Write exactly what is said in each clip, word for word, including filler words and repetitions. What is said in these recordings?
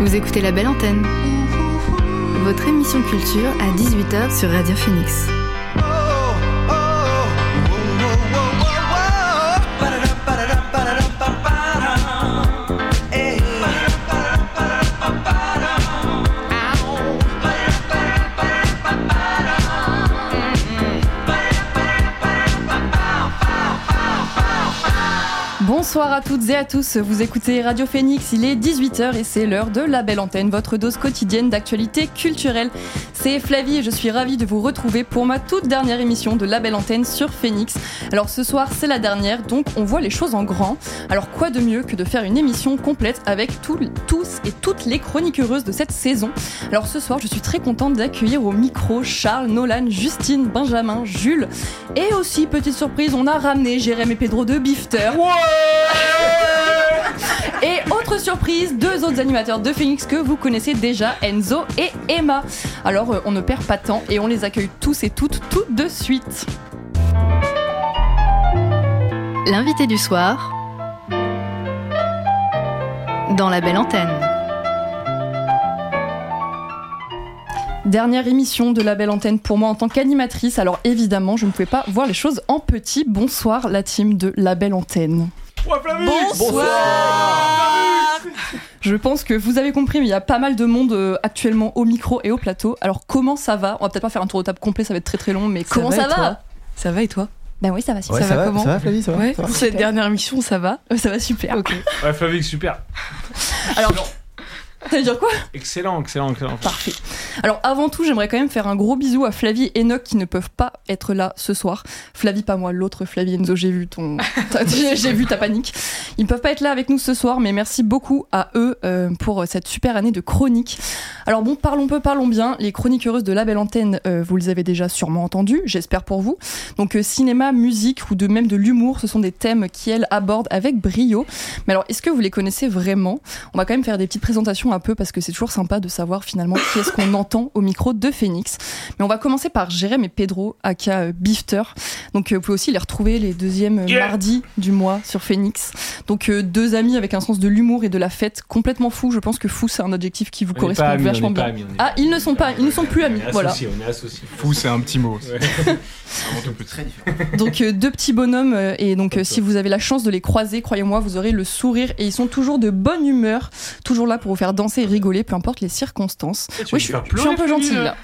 Vous écoutez La Belle Antenne, votre émission culture à dix-huit heures sur Radio Phoenix. Bonsoir à toutes et à tous, vous écoutez Radio Phoenix, il est dix-huit heures et c'est l'heure de La Belle Antenne, votre dose quotidienne d'actualité culturelle. C'est Flavie et je suis ravie de vous retrouver pour ma toute dernière émission de La Belle Antenne sur Phoenix. Alors ce soir c'est la dernière, donc on voit les choses en grand. Alors quoi de mieux que de faire une émission complète avec tout, tous et toutes les chroniques heureuses de cette saison. Alors ce soir je suis très contente d'accueillir au micro Charles, Nolan, Justine, Benjamin, Jules et aussi, petite surprise, on a ramené Jérém et Pedro de Bifter. Ouais. Et autre surprise, deux autres animateurs de Phoenix que vous connaissez déjà, Enzo et Emma. Alors euh, on ne perd pas de temps et on les accueille tous et toutes tout de suite. L'invité du soir dans La Belle Antenne. Dernière émission de La Belle Antenne pour moi en tant qu'animatrice. Alors évidemment, je ne pouvais pas voir les choses en petit. Bonsoir la team de La Belle Antenne. Ouais, Bonsoir. Bonsoir. Je pense que vous avez compris, mais il y a pas mal de monde euh, actuellement au micro et au plateau. Alors comment ça va ? On va peut-être pas faire un tour de table complet, ça va être très très long, mais ça comment va ça va ? Ça va et toi ? Ben oui, ça va. Ouais, ça, ça va, va comment ? Ça va Flavie, ça va, ouais, ça va. pour cette dernière émission, ça va ? euh, Ça va super. Ok. Ouais, Flavie, super. Alors, ça veut dire quoi ? Excellent, excellent, excellent. Parfait. Alors avant tout, j'aimerais quand même faire un gros bisou à Flavie et Enoch qui ne peuvent pas être là ce soir. Flavie, pas moi, l'autre Flavie. Enzo, j'ai vu ton, j'ai vu ta panique. Ils ne peuvent pas être là avec nous ce soir, mais merci beaucoup à eux euh, pour cette super année de chroniques. Alors bon, parlons peu, parlons bien. Les chroniques heureuses de La Belle Antenne, euh, vous les avez déjà sûrement entendues, j'espère pour vous. Donc euh, cinéma, musique ou de même de l'humour, ce sont des thèmes qui elles abordent avec brio. Mais alors, est-ce que vous les connaissez vraiment ? On va quand même faire des petites présentations un peu parce que c'est toujours sympa de savoir finalement qui est-ce qu'on entend au micro de Phoenix. Mais on va commencer par Jérém et Pedro, aka Bifter. Donc euh, vous pouvez aussi les retrouver les deuxièmes yeah. mardis du mois sur Phoenix. Donc euh, deux amis avec un sens de l'humour et de la fête complètement fou. Je pense que fou c'est un adjectif qui vous on correspond amis, vachement bien. Amis, ah ils ne sont pas, ils ne sont plus amis. On est voilà. Associés, on est associés. Fou c'est un petit mot. Ouais. Un mot très différent. Donc euh, deux petits bonhommes euh, et donc euh, si vous avez la chance de les croiser, croyez-moi, vous aurez le sourire et ils sont toujours de bonne humeur, toujours là pour vous faire danser et rigoler, peu importe les circonstances. Et oui, je, je suis un peu gentille là.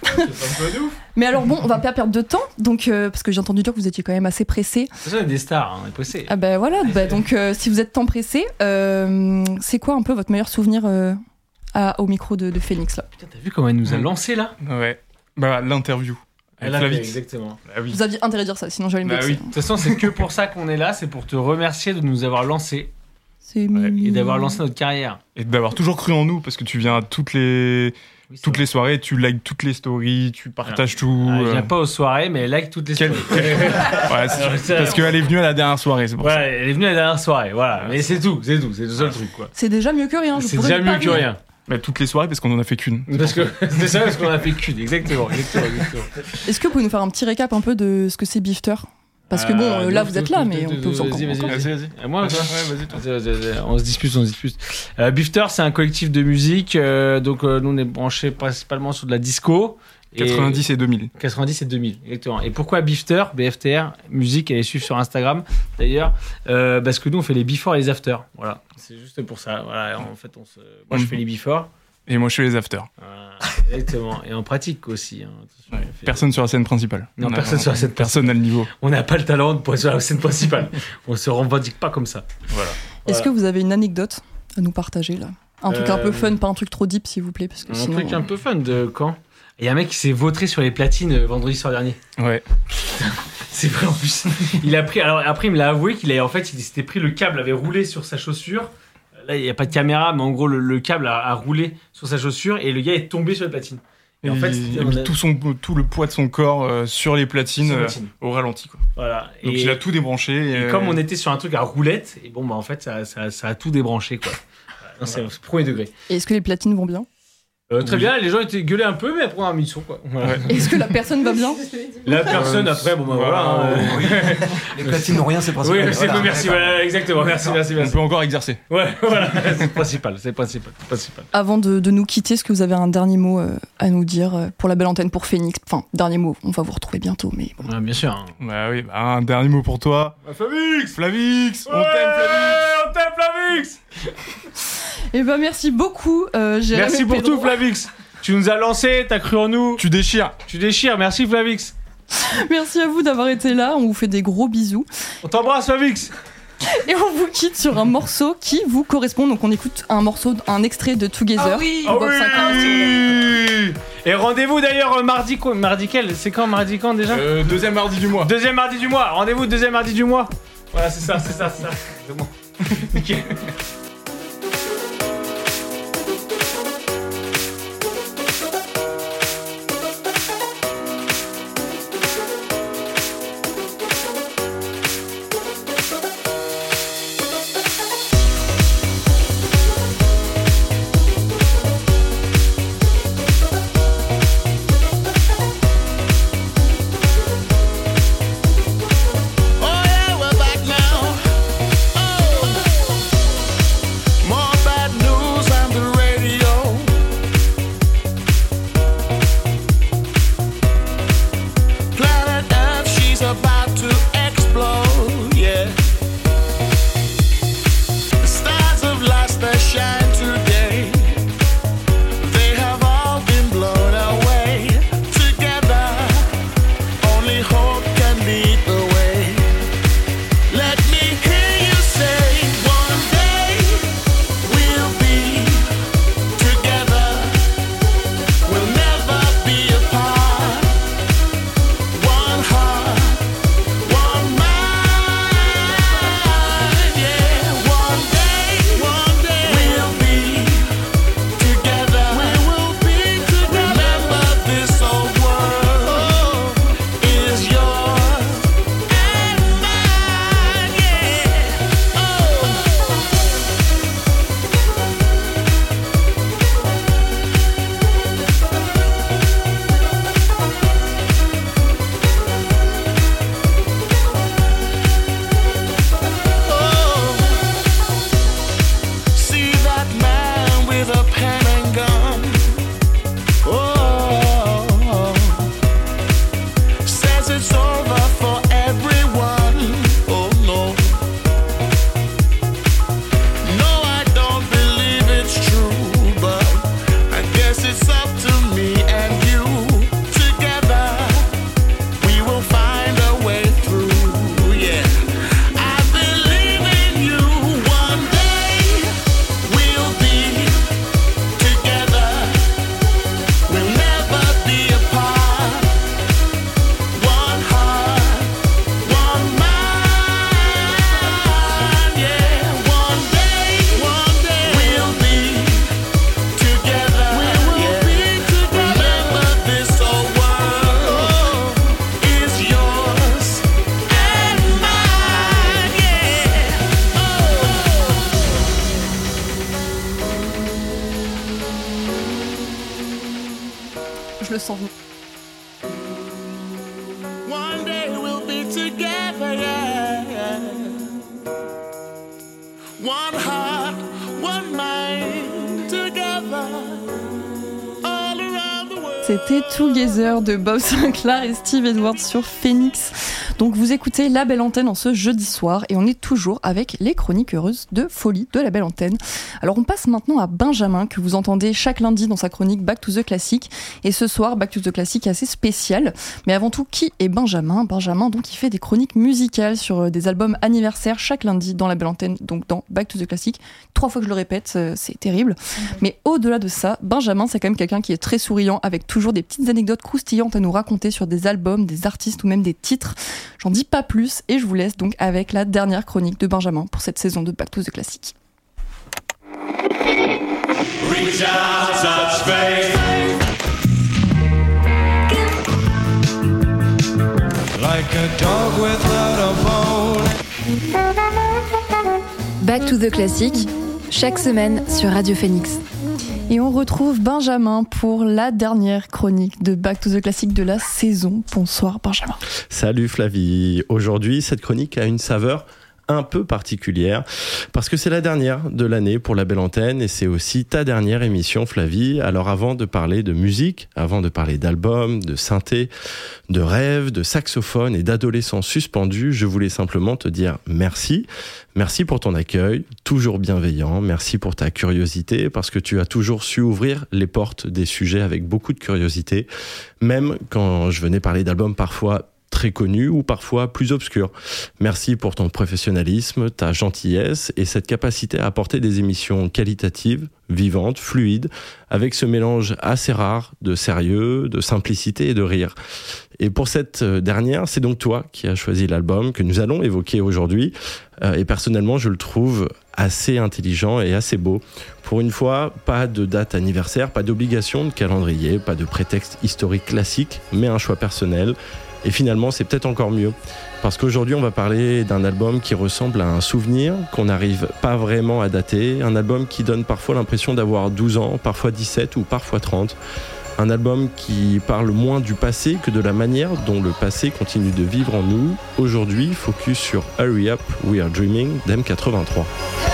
Mais alors bon, on va pas perdre de temps, donc euh, parce que j'ai entendu dire que vous étiez quand même assez pressé. C'est ça, des stars, hein, on est pressé. Ah bah voilà, bah, donc euh, si vous êtes tant pressé, euh, c'est quoi un peu votre meilleur souvenir euh, à, au micro de, de Phoenix là ? Putain, t'as vu comment elle nous a lancé là ? Ouais. Bah l'interview. Elle a fait exactement. Bah, oui. Vous aviez intérêt à dire ça, sinon j'allais me bah, vexer. oui. De toute façon, c'est que pour ça qu'on est là, c'est pour te remercier de nous avoir lancé. C'est ouais, et d'avoir lancé notre carrière. Et d'avoir toujours cru en nous, parce que tu viens à toutes les, oui, toutes vrai. les soirées, tu likes toutes les stories, tu partages ah. tout. Ah, euh... Je viens pas aux soirées, mais elle like toutes les Quel... stories. ouais, c'est parce qu'elle est venue à la dernière soirée, c'est pour ouais, ça. Elle est venue à la dernière soirée, voilà. Mais c'est tout, c'est tout, c'est le seul truc, quoi. C'est déjà mieux que rien. Je c'est déjà mieux que rien. Mais toutes les soirées, parce qu'on en a fait qu'une. Parce que c'est ça, parce qu'on en a fait qu'une, exactement, exactement, exactement. Est-ce que vous pouvez nous faire un petit récap un peu de ce que c'est Bifter ? Parce que bon, euh, là vous êtes là, mais on peut vous encore. Vas-y, vas-y, vas-y, vas-y. Moi, toi, ouais, vas-y, toi. Vas-y, vas-y, on se dispute, on se dispute. Euh, Bifter, c'est un collectif de musique, euh, donc euh, nous on est branchés principalement sur de la disco. quatre-vingt-dix et deux mille. quatre-vingt-dix et deux mille, exactement. Et pourquoi Bifter ? B F T R, musique, allez suivre sur Instagram d'ailleurs, euh, parce que nous on fait les before et les after. Voilà, c'est juste pour ça. Voilà, en fait, on se... moi je fais les before. Et moi je fais les after. Voilà, exactement. Et en pratique aussi. Hein. Ouais, fait... Personne sur la scène principale. Non, on personne a... sur la scène Personne n'a le niveau. On n'a pas le talent pour être sur la scène principale. On se revendique pas comme ça. Voilà. Est-ce voilà. que vous avez une anecdote à nous partager là ? Un truc euh... un peu fun, pas un truc trop deep s'il vous plaît. Parce que un sinon, truc un peu fun de quand ? Il y a un mec qui s'est vautré sur les platines euh, vendredi soir dernier. Ouais. C'est vrai en plus. Il a pris. Alors après, il me l'a avoué qu'il a en fait, il s'était pris le câble, avait roulé sur sa chaussure. Là, il n'y a pas de caméra, mais en gros, le, le câble a, a roulé sur sa chaussure et le gars est tombé sur les platines. Et, et en fait, il a mis a... tout, son, tout le poids de son corps euh, sur les platines, sur les platines. Euh, au ralenti. Quoi. Voilà. Donc et, il a tout débranché. Et, et euh... comme on était sur un truc à roulette, et bon, bah, en fait, ça, ça, ça a tout débranché. Quoi. Non, c'est, c'est premier degré. Et est-ce que les platines vont bien ? Euh, très bien, les gens étaient gueulés un peu, mais après on a mis le son quoi. Voilà. Est-ce que la personne va bien? La personne après, bon bah voilà. hein, euh... Les platines n'ont rien, c'est Oui, principal. c'est Voilà, merci, d'accord. voilà, exactement, merci, merci, On merci. peut encore exercer. Ouais, voilà, c'est le principal, c'est le principal, c'est le principal. Avant de, de nous quitter, est-ce que vous avez un dernier mot euh, à nous dire euh, pour la belle antenne, pour Phoenix? Enfin, dernier mot, on va vous retrouver bientôt, mais bon. Ouais, bien sûr. Hein. Bah oui, bah, un dernier mot pour toi. Bah, Flavix Flavix, on Ouais, t'aime Flavix. On t'aime Flavix. Et ben merci beaucoup, euh, Jérémy Merci pour Pedro. tout Flavix. Tu nous as lancé, t'as cru en nous. Tu déchires. Tu déchires, merci Flavix. Merci à vous d'avoir été là, on vous fait des gros bisous. On t'embrasse Flavix. Et on vous quitte sur un morceau qui vous correspond. Donc on écoute un morceau, un extrait de Together. Ah oui. Ah Bob oui. Sinclair. Et rendez-vous d'ailleurs euh, mardi quoi Mardi quel? C'est quand mardi quand déjà Euh, deuxième mardi du mois. Deuxième mardi du mois. Rendez-vous deuxième mardi du mois. Voilà, c'est ça, c'est ça, c'est ça. C'est bon. Nickel. Oh yeah, we're back now. Oh, more bad news on the radio. Planet Earth, she's about to explode. Yeah, the stars of last that shine today, they have all been blown away. Together, only hope can lead the way. Let me hear you say, one day we'll be together. We'll never be apart. One heart, one mind. Yeah, one day, one day we'll be together. We will be together. Remember, this whole world is yours and mine. Yeah. Oh. See that man with a pen and gun. Oh, says it's over for everyone. Oh no. No, I don't believe it's true, but I guess it's up to me and you. Together, we will find a way through. Yeah, I believe in you. One day we'll be together. We'll never be apart. One heart, one mind. Yeah, one day, one day we'll be together. We will be together. Remember, this whole world is yours and mine. Yeah. Oh. Je le sens venir. One day we'll be together, yeah. One heart, one mind, together, all around the world. C'était Together de Bob Sinclair et Steve Edwards sur Phoenix. Donc vous écoutez La Belle Antenne en ce jeudi soir et on est toujours avec les chroniques heureuses de folie de La Belle Antenne. Alors on passe maintenant à Benjamin que vous entendez chaque lundi dans sa chronique Back to the Classic. Et ce soir, Back to the Classic est assez spécial. Mais avant tout, qui est Benjamin? Benjamin, donc, il fait des chroniques musicales sur des albums anniversaires chaque lundi dans La Belle Antenne, donc dans Back to the Classic. Trois fois que je le répète, c'est terrible. Mais au-delà de ça, Benjamin, c'est quand même quelqu'un qui est très souriant avec toujours des petites anecdotes croustillantes à nous raconter sur des albums, des artistes ou même des titres. J'en dis pas plus et je vous laisse donc avec la dernière chronique de Benjamin pour cette saison de Back to the Classic. Reach out, touch faith. Like a dog without a bone. Back to the Classic, chaque semaine sur Radio Phoenix. Et on retrouve Benjamin pour la dernière chronique de Back to the Classic de la saison. Bonsoir Benjamin. Salut Flavie. Aujourd'hui, cette chronique a une saveur un peu particulière parce que c'est la dernière de l'année pour la belle antenne et c'est aussi ta dernière émission Flavie. Alors avant de parler de musique, avant de parler d'albums, de synthé, de rêves, de saxophone et d'adolescents suspendus, je voulais simplement te dire merci. Merci pour ton accueil, toujours bienveillant. Merci pour ta curiosité parce que tu as toujours su ouvrir les portes des sujets avec beaucoup de curiosité, même quand je venais parler d'albums parfois très connu ou parfois plus obscur. Merci pour ton professionnalisme, ta gentillesse et cette capacité à apporter des émissions qualitatives, vivantes, fluides, avec ce mélange assez rare de sérieux, de simplicité et de rire. Et pour cette dernière, c'est donc toi qui as choisi l'album que nous allons évoquer aujourd'hui. Et personnellement, je le trouve assez intelligent et assez beau. Pour une fois, pas de date anniversaire, pas d'obligation de calendrier, pas de prétexte historique classique, mais un choix personnel. Et finalement, c'est peut-être encore mieux. Parce qu'aujourd'hui, on va parler d'un album qui ressemble à un souvenir qu'on n'arrive pas vraiment à dater. Un album qui donne parfois l'impression d'avoir douze ans, parfois dix-sept ou parfois trente. Un album qui parle moins du passé que de la manière dont le passé continue de vivre en nous. Aujourd'hui, focus sur Hurry Up, We Are Dreaming d'M quatre-vingt-trois.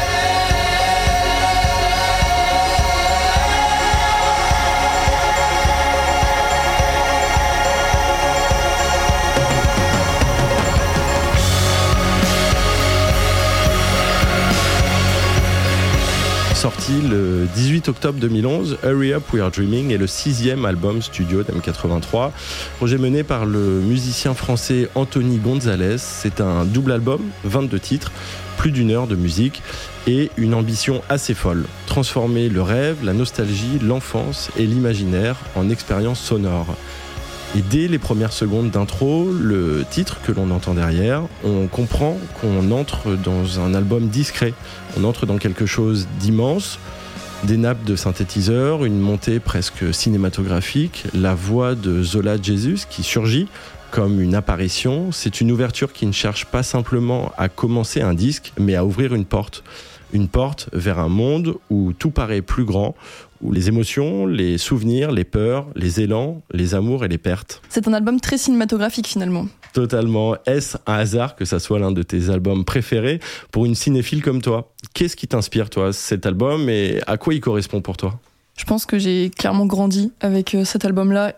Sorti le dix-huit octobre deux mille onze, Hurry Up We Are Dreaming est le sixième album studio d'M quatre-vingt-trois, projet mené par le musicien français Anthony Gonzalez. C'est un double album, vingt-deux titres, plus d'une heure de musique et une ambition assez folle, transformer le rêve, la nostalgie, l'enfance et l'imaginaire en expérience sonore. Et dès les premières secondes d'intro, le titre que l'on entend derrière, on comprend qu'on entre dans un album discret. On entre dans quelque chose d'immense, des nappes de synthétiseurs, une montée presque cinématographique, la voix de Zola Jesus qui surgit comme une apparition. C'est une ouverture qui ne cherche pas simplement à commencer un disque, mais à ouvrir une porte. Une porte vers un monde où tout paraît plus grand, où les émotions, les souvenirs, les peurs, les élans, les amours et les pertes. C'est un album très cinématographique finalement. Totalement. Est-ce un hasard que ça soit l'un de tes albums préférés pour une cinéphile comme toi ? Qu'est-ce qui t'inspire, toi, cet album et à quoi il correspond pour toi ? Je pense que j'ai clairement grandi avec euh, cet album-là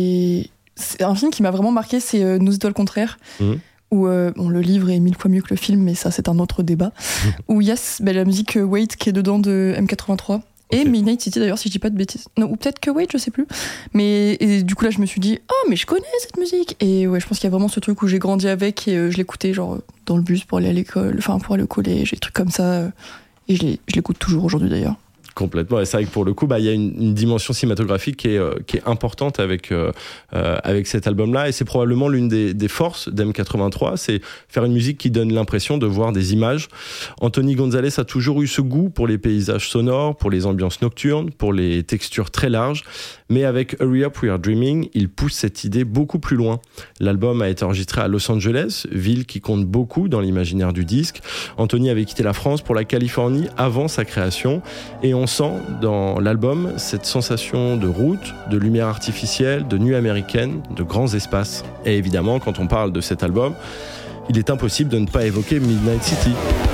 et c'est un film qui m'a vraiment marqué, c'est euh, Nous étoiles contraires. Mmh. Où euh, bon, le livre est mille fois mieux que le film, mais ça c'est un autre débat. Où il y a bah, la musique euh, Wait qui est dedans de M quatre-vingt-trois. Et okay. Midnight City d'ailleurs, si je dis pas de bêtises. Non, ou peut-être que Wait, je sais plus. Mais et, du coup là, je me suis dit, oh, mais je connais cette musique. Et ouais, je pense qu'il y a vraiment ce truc où j'ai grandi avec et euh, je l'écoutais genre dans le bus pour aller à l'école, enfin pour aller au collège, et des trucs comme ça. Euh, et je, je l'écoute toujours aujourd'hui d'ailleurs. Complètement, et c'est vrai que pour le coup, bah, il y a une, une dimension cinématographique qui est, euh, qui est importante avec, euh, euh, avec cet album-là, et c'est probablement l'une des, des forces d'M quatre-vingt-trois, c'est faire une musique qui donne l'impression de voir des images. Anthony Gonzalez a toujours eu ce goût pour les paysages sonores, pour les ambiances nocturnes, pour les textures très larges, mais avec Hurry Up We Are Dreaming, il pousse cette idée beaucoup plus loin. L'album a été enregistré à Los Angeles, ville qui compte beaucoup dans l'imaginaire du disque. Anthony avait quitté la France pour la Californie avant sa création, et on sent dans l'album cette sensation de route, de lumière artificielle, de nuit américaine, de grands espaces. Et évidemment, quand on parle de cet album, il est impossible de ne pas évoquer Midnight City.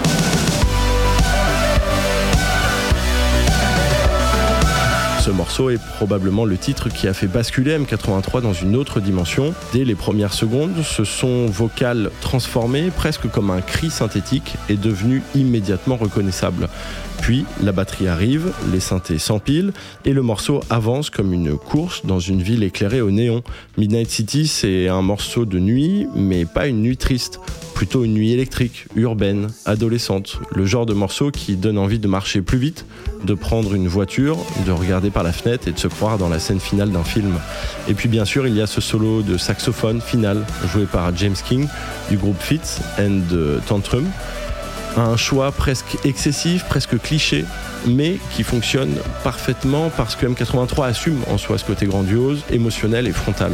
Ce morceau est probablement le titre qui a fait basculer M quatre-vingt-trois dans une autre dimension. Dès les premières secondes, ce son vocal transformé, presque comme un cri synthétique, est devenu immédiatement reconnaissable. Puis, la batterie arrive, les synthés s'empilent, et le morceau avance comme une course dans une ville éclairée au néon. Midnight City, c'est un morceau de nuit, mais pas une nuit triste. Plutôt une nuit électrique, urbaine, adolescente. Le genre de morceau qui donne envie de marcher plus vite, de prendre une voiture, de regarder par la fenêtre et de se croire dans la scène finale d'un film. Et puis bien sûr, il y a ce solo de saxophone final, joué par James King, du groupe Fitz and Tantrum. Un choix presque excessif, presque cliché, mais qui fonctionne parfaitement parce que M quatre-vingt-trois assume en soi ce côté grandiose, émotionnel et frontal.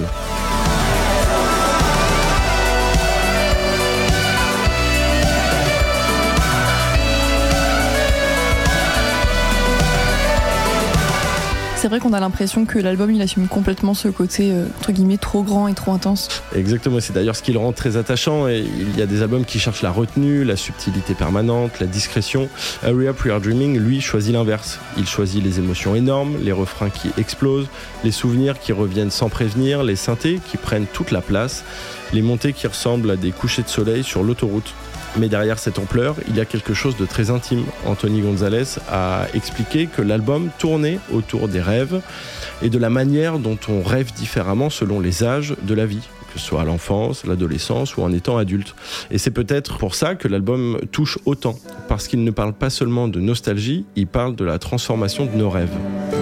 C'est vrai qu'on a l'impression que l'album il assume complètement ce côté euh, entre guillemets trop grand et trop intense. Exactement, c'est d'ailleurs ce qui le rend très attachant. Et il y a des albums qui cherchent la retenue, la subtilité permanente, la discrétion. Hurry Up We Are Dreaming, lui, choisit l'inverse. Il choisit les émotions énormes, les refrains qui explosent, les souvenirs qui reviennent sans prévenir, les synthés qui prennent toute la place, les montées qui ressemblent à des couchers de soleil sur l'autoroute. Mais derrière cette ampleur, il y a quelque chose de très intime. Anthony Gonzalez a expliqué que l'album tournait autour des rêves et de la manière dont on rêve différemment selon les âges de la vie, que ce soit à l'enfance, l'adolescence ou en étant adulte. Et c'est peut-être pour ça que l'album touche autant, parce qu'il ne parle pas seulement de nostalgie, il parle de la transformation de nos rêves.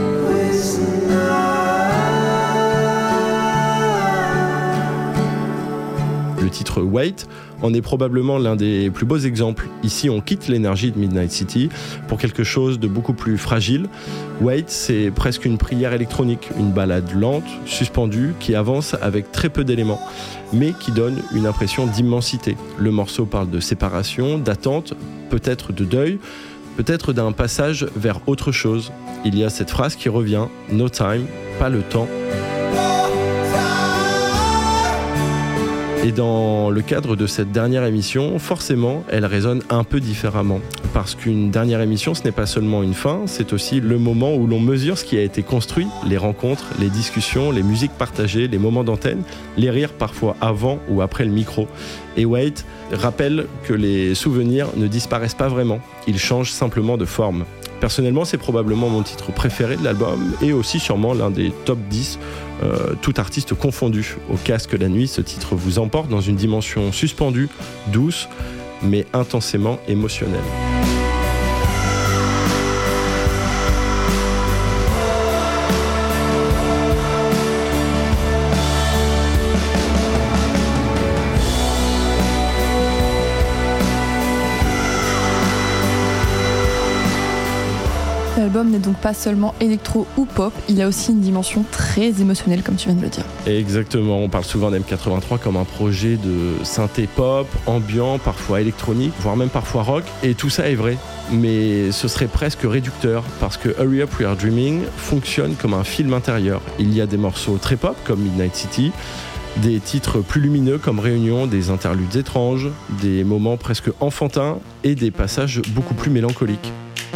Le titre Wait en est probablement l'un des plus beaux exemples. Ici, on quitte l'énergie de Midnight City pour quelque chose de beaucoup plus fragile. Wait, c'est presque une prière électronique, une ballade lente, suspendue, qui avance avec très peu d'éléments, mais qui donne une impression d'immensité. Le morceau parle de séparation, d'attente, peut-être de deuil, peut-être d'un passage vers autre chose. Il y a cette phrase qui revient, « No time », pas le temps. Et dans le cadre de cette dernière émission, forcément, elle résonne un peu différemment. Parce qu'une dernière émission, ce n'est pas seulement une fin, c'est aussi le moment où l'on mesure ce qui a été construit, les rencontres, les discussions, les musiques partagées, les moments d'antenne, les rires parfois avant ou après le micro. Et Wait rappelle que les souvenirs ne disparaissent pas vraiment, ils changent simplement de forme. Personnellement, c'est probablement mon titre préféré de l'album et aussi sûrement l'un des top dix, euh, tout artiste confondu. Au casque la nuit, ce titre vous emporte dans une dimension suspendue, douce, mais intensément émotionnelle. L'album n'est donc pas seulement électro ou pop, il a aussi une dimension très émotionnelle comme tu viens de le dire. Exactement, on parle souvent d'M quatre-vingt-trois comme un projet de synthé pop, ambiant, parfois électronique, voire même parfois rock, et tout ça est vrai. Mais ce serait presque réducteur parce que Hurry Up We Are Dreaming fonctionne comme un film intérieur. Il y a des morceaux très pop comme Midnight City, des titres plus lumineux comme Réunion, des interludes étranges, des moments presque enfantins et des passages beaucoup plus mélancoliques.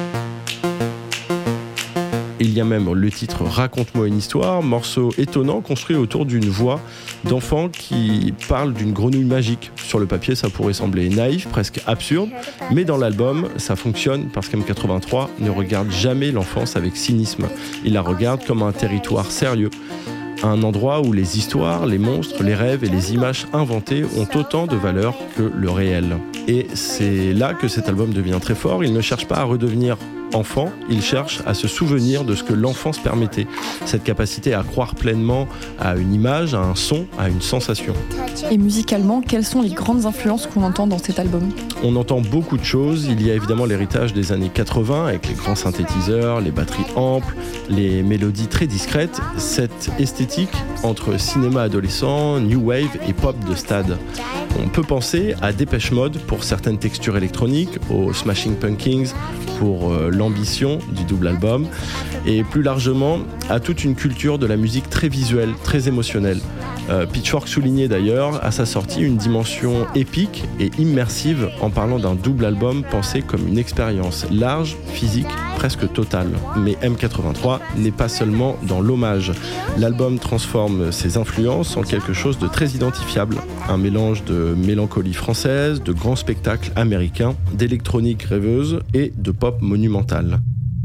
Il y a même le titre Raconte-moi une histoire, morceau étonnant construit autour d'une voix d'enfant qui parle d'une grenouille magique. Sur le papier, ça pourrait sembler naïf, presque absurde, mais dans l'album, ça fonctionne parce qu'M quatre-vingt-trois ne regarde jamais l'enfance avec cynisme. Il la regarde comme un territoire sérieux. Un endroit où les histoires, les monstres, les rêves et les images inventées ont autant de valeur que le réel. Et c'est là que cet album devient très fort. Il ne cherche pas à redevenir enfant, il cherche à se souvenir de ce que l'enfance permettait. Cette capacité à croire pleinement à une image, à un son, à une sensation. Et musicalement, quelles sont les grandes influences qu'on entend dans cet album ? On entend beaucoup de choses. Il y a évidemment l'héritage des années quatre-vingts avec les grands synthétiseurs, les batteries amples, les mélodies très discrètes. Cette esthétique entre cinéma adolescent, new wave et pop de stade. On peut penser à Depeche Mode pour certaines textures électroniques, aux Smashing Pumpkins pour euh, l'ambition du double album, et plus largement à toute une culture de la musique très visuelle, très émotionnelle. Euh, Pitchfork soulignait d'ailleurs à sa sortie une dimension épique et immersive en parlant d'un double album pensé comme une expérience large, physique, presque totale. Mais M quatre-vingt-trois n'est pas seulement dans l'hommage. L'album transforme ses influences en quelque chose de très identifiable. Un mélange de mélancolie française, de grands spectacles américains, d'électronique rêveuse et de pop monumentale.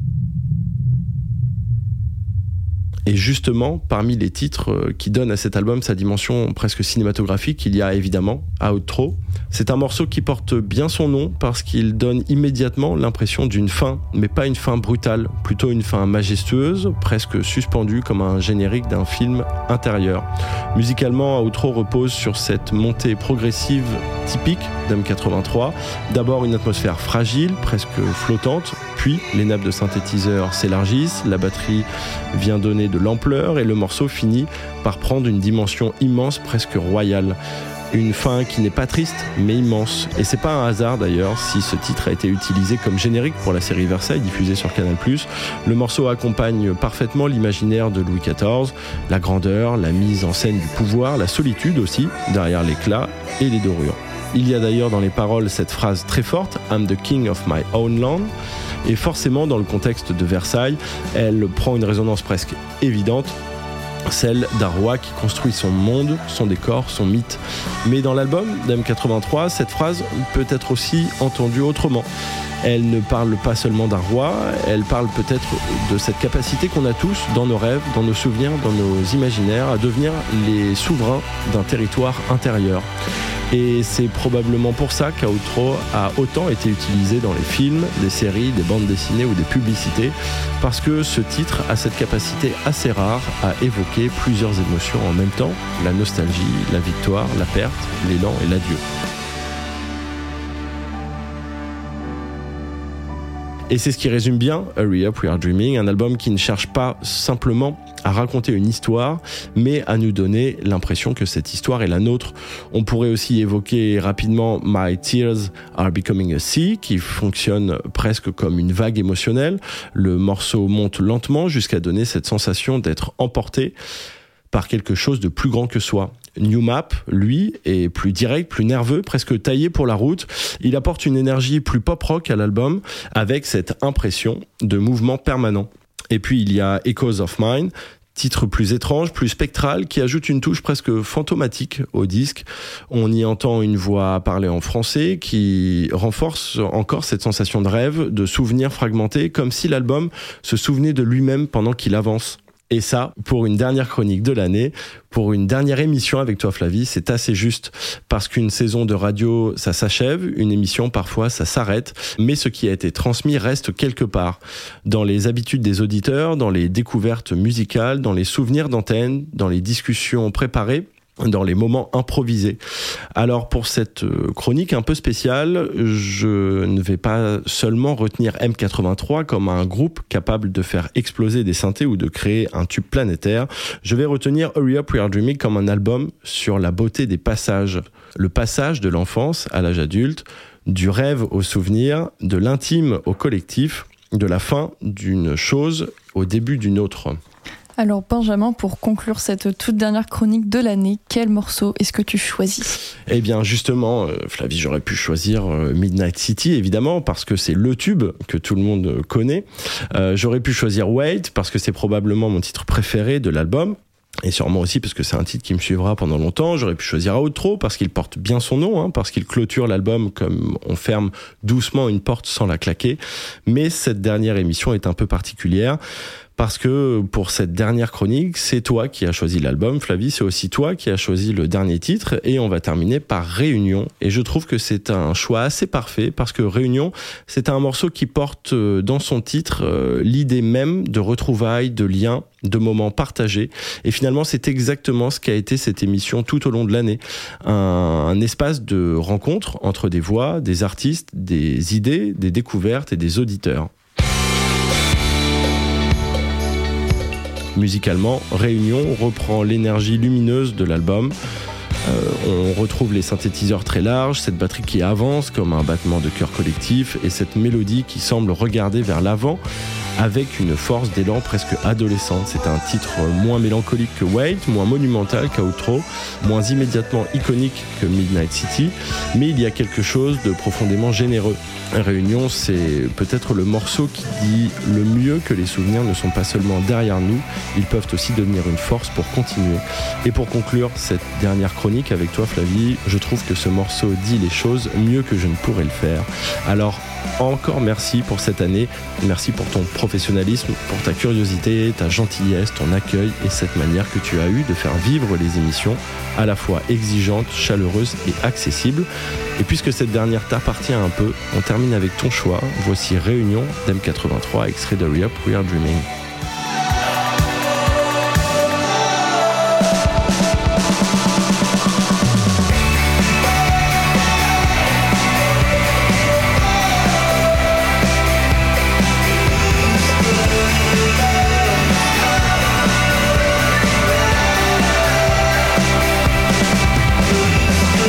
Et justement, parmi les titres qui donnent à cet album sa dimension presque cinématographique, il y a évidemment Outro. C'est un morceau qui porte bien son nom parce qu'il donne immédiatement l'impression d'une fin, mais pas une fin brutale, plutôt une fin majestueuse, presque suspendue comme un générique d'un film intérieur. Musicalement, Outro repose sur cette montée progressive typique d'M quatre-vingt-trois. D'abord une atmosphère fragile, presque flottante, puis les nappes de synthétiseurs s'élargissent, la batterie vient donner de l'ampleur et le morceau finit par prendre une dimension immense, presque royale. Une fin qui n'est pas triste, mais immense. Et c'est pas un hasard d'ailleurs si ce titre a été utilisé comme générique pour la série Versailles, diffusée sur Canal plus. Le morceau accompagne parfaitement l'imaginaire de Louis quatorze, la grandeur, la mise en scène du pouvoir, la solitude aussi, derrière l'éclat et les dorures. Il y a d'ailleurs dans les paroles cette phrase très forte, « I'm the king of my own land », et forcément dans le contexte de Versailles, elle prend une résonance presque évidente, celle d'un roi qui construit son monde, son décor, son mythe. Mais dans l'album d'M quatre-vingt-trois, cette phrase peut être aussi entendue autrement. Elle ne parle pas seulement d'un roi, elle parle peut-être de cette capacité qu'on a tous dans nos rêves, dans nos souvenirs, dans nos imaginaires, à devenir les souverains d'un territoire intérieur. Et c'est probablement pour ça qu'Outro a autant été utilisé dans les films, des séries, des bandes dessinées ou des publicités, parce que ce titre a cette capacité assez rare à évoquer plusieurs émotions en même temps, la nostalgie, la victoire, la perte, l'élan et l'adieu. Et c'est ce qui résume bien Hurry Up We Are Dreaming, un album qui ne cherche pas simplement à raconter une histoire, mais à nous donner l'impression que cette histoire est la nôtre. On pourrait aussi évoquer rapidement My Tears Are Becoming a Sea, qui fonctionne presque comme une vague émotionnelle. Le morceau monte lentement jusqu'à donner cette sensation d'être emporté par quelque chose de plus grand que soi. New Map, lui, est plus direct, plus nerveux, presque taillé pour la route. Il apporte une énergie plus pop-rock à l'album, avec cette impression de mouvement permanent. Et puis il y a Echoes of Mine, titre plus étrange, plus spectral, qui ajoute une touche presque fantomatique au disque. On y entend une voix parler en français qui renforce encore cette sensation de rêve, de souvenirs fragmentés, comme si l'album se souvenait de lui-même pendant qu'il avance. Et ça, pour une dernière chronique de l'année, pour une dernière émission avec toi Flavie, c'est assez juste. Parce qu'une saison de radio, ça s'achève, une émission parfois ça s'arrête, mais ce qui a été transmis reste quelque part. Dans les habitudes des auditeurs, dans les découvertes musicales, dans les souvenirs d'antenne, dans les discussions préparées, dans les moments improvisés. Alors pour cette chronique un peu spéciale, je ne vais pas seulement retenir M quatre-vingt-trois comme un groupe capable de faire exploser des synthés ou de créer un tube planétaire. Je vais retenir Hurry Up We Are Dreaming comme un album sur la beauté des passages. Le passage de l'enfance à l'âge adulte, du rêve au souvenir, de l'intime au collectif, de la fin d'une chose au début d'une autre. Alors Benjamin, pour conclure cette toute dernière chronique de l'année, quel morceau est-ce que tu choisis ? Eh bien justement, euh, Flavie, j'aurais pu choisir euh, Midnight City, évidemment, parce que c'est le tube que tout le monde connaît. Euh, j'aurais pu choisir Wait, parce que c'est probablement mon titre préféré de l'album. Et sûrement aussi parce que c'est un titre qui me suivra pendant longtemps. J'aurais pu choisir Outro parce qu'il porte bien son nom, hein, parce qu'il clôture l'album comme on ferme doucement une porte sans la claquer. Mais cette dernière émission est un peu particulière parce que pour cette dernière chronique, c'est toi qui as choisi l'album, Flavie, c'est aussi toi qui as choisi le dernier titre, et on va terminer par Réunion. Et je trouve que c'est un choix assez parfait, parce que Réunion, c'est un morceau qui porte dans son titre euh, l'idée même de retrouvailles, de liens, de moments partagés. Et finalement, c'est exactement ce qu'a été cette émission tout au long de l'année. Un, un espace de rencontre entre des voix, des artistes, des idées, des découvertes et des auditeurs. Musicalement, Réunion reprend l'énergie lumineuse de l'album. Euh, on retrouve les synthétiseurs très larges, cette batterie qui avance comme un battement de cœur collectif et cette mélodie qui semble regarder vers l'avant avec une force d'élan presque adolescente. C'est un titre moins mélancolique que Wait, moins monumental qu'Outro, moins immédiatement iconique que Midnight City, mais il y a quelque chose de profondément généreux. Réunion, c'est peut-être le morceau qui dit le mieux que les souvenirs ne sont pas seulement derrière nous, ils peuvent aussi devenir une force pour continuer. Et pour conclure cette dernière chronique avec toi Flavie, je trouve que ce morceau dit les choses mieux que je ne pourrais le faire. Alors encore merci pour cette année, merci pour ton professionnalisme, pour ta curiosité, ta gentillesse, ton accueil et cette manière que tu as eue de faire vivre les émissions à la fois exigeantes, chaleureuses et accessibles. Et puisque cette dernière t'appartient un peu, on termine avec ton choix. Voici Réunion d'M quatre-vingt-trois, extrait de Hurry Up We Are Dreaming. We'll be right back.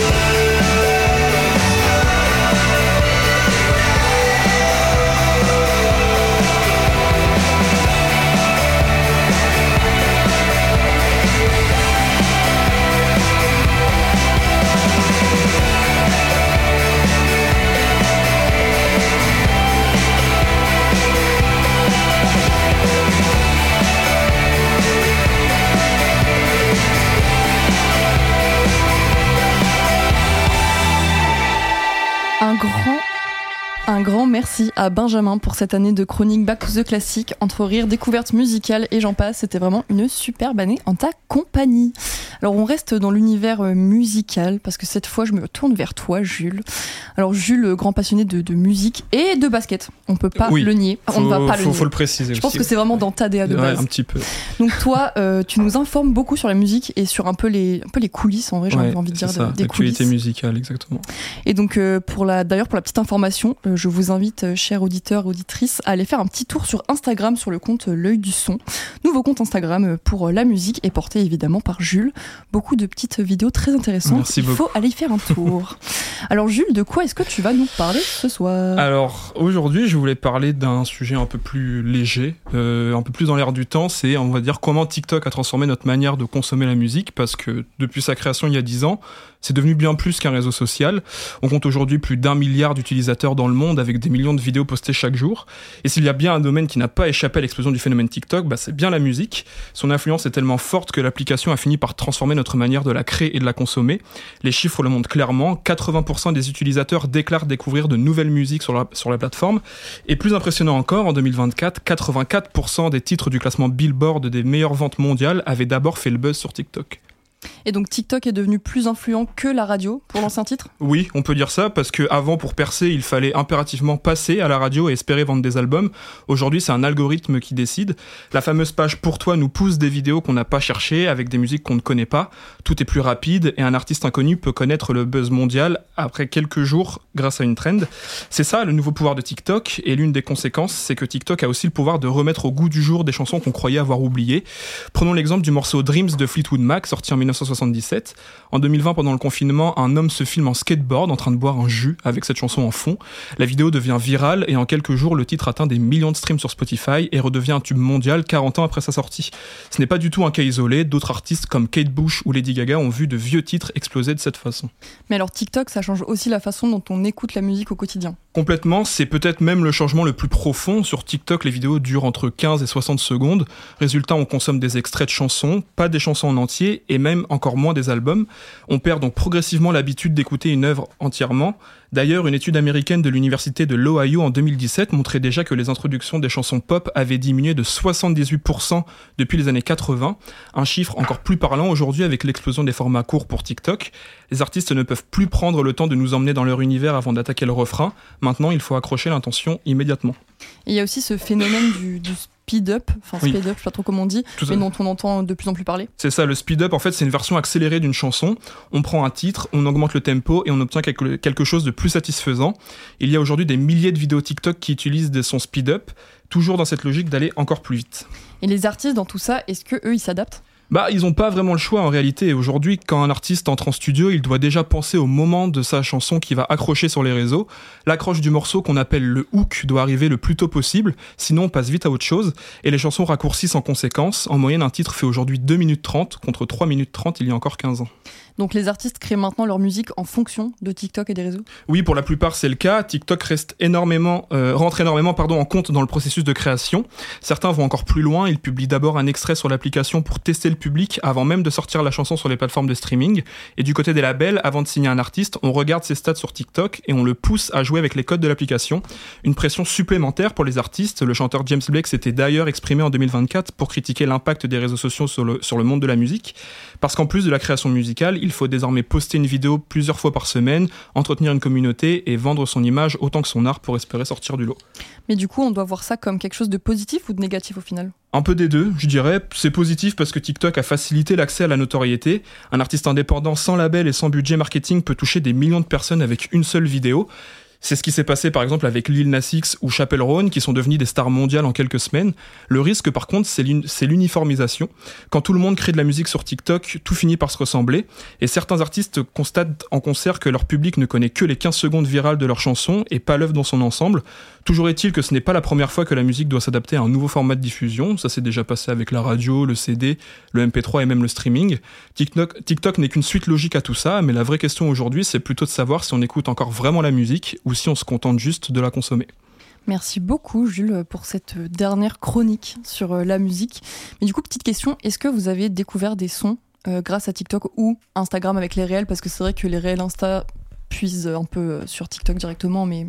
merci à Benjamin pour cette année de chronique Back to the Classic, entre rire, découverte musicale et j'en passe. C'était vraiment une superbe année en ta compagnie. Alors on reste dans l'univers musical parce que cette fois je me tourne vers toi Jules. Alors Jules, grand passionné de, de musique et de basket, on peut pas oui. le nier. Faut, on ne va pas faut, le nier. Faut le préciser. Je pense aussi, que ouais. c'est vraiment dans ta D A de ouais, base. un petit peu. Donc toi, euh, tu nous informes beaucoup sur la musique et sur un peu les, un peu les coulisses en vrai, j'ai Ouais, envie de dire, c'est ça, de, des l'actualité coulisses. musicale, exactement. Et donc, euh, pour la, d'ailleurs, pour la petite information, euh, je vous invite, euh, chers auditeurs, auditrices, à aller faire un petit tour sur Instagram sur le compte euh, L'œil du son. Nouveau compte Instagram euh, pour euh, la musique et porté évidemment par Jules. Beaucoup de petites vidéos très intéressantes. Merci Il beaucoup. faut aller y faire un tour. Alors, Jules, de quoi est-ce que tu vas nous parler ce soir ? Alors aujourd'hui, je voulais parler d'un sujet un peu plus léger, euh, un peu plus dans l'air du temps. C'est, on va dire, comment TikTok a transformé notre manière de consommer la musique, parce que depuis sa création il y a dix ans, c'est devenu bien plus qu'un réseau social. On compte aujourd'hui plus d'un milliard d'utilisateurs dans le monde avec des millions de vidéos postées chaque jour. Et s'il y a bien un domaine qui n'a pas échappé à l'explosion du phénomène TikTok, bah c'est bien la musique. Son influence est tellement forte que l'application a fini par transformer notre manière de la créer et de la consommer. Les chiffres le montrent clairement. quatre-vingts pour cent des utilisateurs déclarent découvrir de nouvelles musiques sur la, sur la plateforme. Et plus impressionnant encore, en deux mille vingt-quatre, quatre-vingt-quatre pour cent des titres du classement Billboard des meilleures ventes mondiales avaient d'abord fait le buzz sur TikTok. Et donc TikTok est devenu plus influent que la radio pour lancer un titre ? Oui, on peut dire ça, parce que avant, pour percer, il fallait impérativement passer à la radio et espérer vendre des albums. Aujourd'hui, c'est un algorithme qui décide. La fameuse page Pour toi nous pousse des vidéos qu'on n'a pas cherchées, avec des musiques qu'on ne connaît pas. Tout est plus rapide, et un artiste inconnu peut connaître le buzz mondial après quelques jours grâce à une trend. C'est ça, le nouveau pouvoir de TikTok, et l'une des conséquences, c'est que TikTok a aussi le pouvoir de remettre au goût du jour des chansons qu'on croyait avoir oubliées. Prenons l'exemple du morceau Dreams de Fleetwood Mac, sorti en dix-neuf cent soixante-dix-sept. En deux mille vingt, pendant le confinement, un homme se filme en skateboard en train de boire un jus avec cette chanson en fond. La vidéo devient virale et en quelques jours, le titre atteint des millions de streams sur Spotify et redevient un tube mondial quarante ans après sa sortie. Ce n'est pas du tout un cas isolé, d'autres artistes comme Kate Bush ou Lady Gaga ont vu de vieux titres exploser de cette façon. Mais alors TikTok, ça change aussi la façon dont on écoute la musique au quotidien. Complètement, c'est peut-être même le changement le plus profond. Sur TikTok, les vidéos durent entre quinze et soixante secondes. Résultat, on consomme des extraits de chansons, pas des chansons en entier, et même encore moins des albums. On perd donc progressivement l'habitude d'écouter une œuvre entièrement. D'ailleurs, une étude américaine de l'université de l'Ohio en deux mille dix-sept montrait déjà que les introductions des chansons pop avaient diminué de soixante-dix-huit pour cent depuis les années quatre-vingts. Un chiffre encore plus parlant aujourd'hui avec l'explosion des formats courts pour TikTok. Les artistes ne peuvent plus prendre le temps de nous emmener dans leur univers avant d'attaquer le refrain. Maintenant, il faut accrocher l'intention immédiatement. Et il y a aussi ce phénomène du, du speed-up, enfin Oui. speed-up, je sais pas trop comment on dit, Tout mais ça. dont on entend de plus en plus parler. C'est ça, le speed-up, en fait, c'est une version accélérée d'une chanson. On prend un titre, on augmente le tempo et on obtient quelque, quelque chose de plus satisfaisant. Il y a aujourd'hui des milliers de vidéos TikTok qui utilisent des sons speed-up, toujours dans cette logique d'aller encore plus vite. Et les artistes dans tout ça, est-ce que eux ils s'adaptent ? Bah, ils ont pas vraiment le choix en réalité. Aujourd'hui, quand un artiste entre en studio, il doit déjà penser au moment de sa chanson qui va accrocher sur les réseaux. L'accroche du morceau qu'on appelle le hook doit arriver le plus tôt possible, sinon on passe vite à autre chose. Et les chansons raccourcissent en conséquence. En moyenne, un titre fait aujourd'hui deux minutes trente contre trois minutes trente il y a encore quinze ans. Donc les artistes créent maintenant leur musique en fonction de TikTok et des réseaux ? Oui, pour la plupart, c'est le cas. TikTok reste énormément, euh, rentre énormément pardon, en compte dans le processus de création. Certains vont encore plus loin. Ils publient d'abord un extrait sur l'application pour tester le public avant même de sortir la chanson sur les plateformes de streaming. Et du côté des labels, avant de signer un artiste, on regarde ses stats sur TikTok et on le pousse à jouer avec les codes de l'application. Une pression supplémentaire pour les artistes. Le chanteur James Blake s'était d'ailleurs exprimé en deux mille vingt-quatre pour critiquer l'impact des réseaux sociaux sur le, sur le monde de la musique. Parce qu'en plus de la création musicale, il faut désormais poster une vidéo plusieurs fois par semaine, entretenir une communauté et vendre son image autant que son art pour espérer sortir du lot. Mais du coup, on doit voir ça comme quelque chose de positif ou de négatif au final ? Un peu des deux, je dirais. C'est positif parce que TikTok a facilité l'accès à la notoriété. Un artiste indépendant sans label et sans budget marketing peut toucher des millions de personnes avec une seule vidéo. C'est ce qui s'est passé par exemple avec Lil Nas X ou Chappell Roan qui sont devenus des stars mondiales en quelques semaines. Le risque par contre c'est, l'un- c'est l'uniformisation. Quand tout le monde crée de la musique sur TikTok, tout finit par se ressembler et certains artistes constatent en concert que leur public ne connaît que les quinze secondes virales de leur chanson et pas l'œuvre dans son ensemble. Toujours est-il que ce n'est pas la première fois que la musique doit s'adapter à un nouveau format de diffusion. Ça s'est déjà passé avec la radio, le C D, le M P trois et même le streaming. TikTok, TikTok n'est qu'une suite logique à tout ça, mais la vraie question aujourd'hui c'est plutôt de savoir si on écoute encore vraiment la musique ou si on se contente juste de la consommer. Merci beaucoup Jules pour cette dernière chronique sur euh, la musique. Mais du coup, petite question, est-ce que vous avez découvert des sons euh, grâce à TikTok ou Instagram avec les réels ? Parce que c'est vrai que les réels Insta puisent un peu euh, sur TikTok directement, mais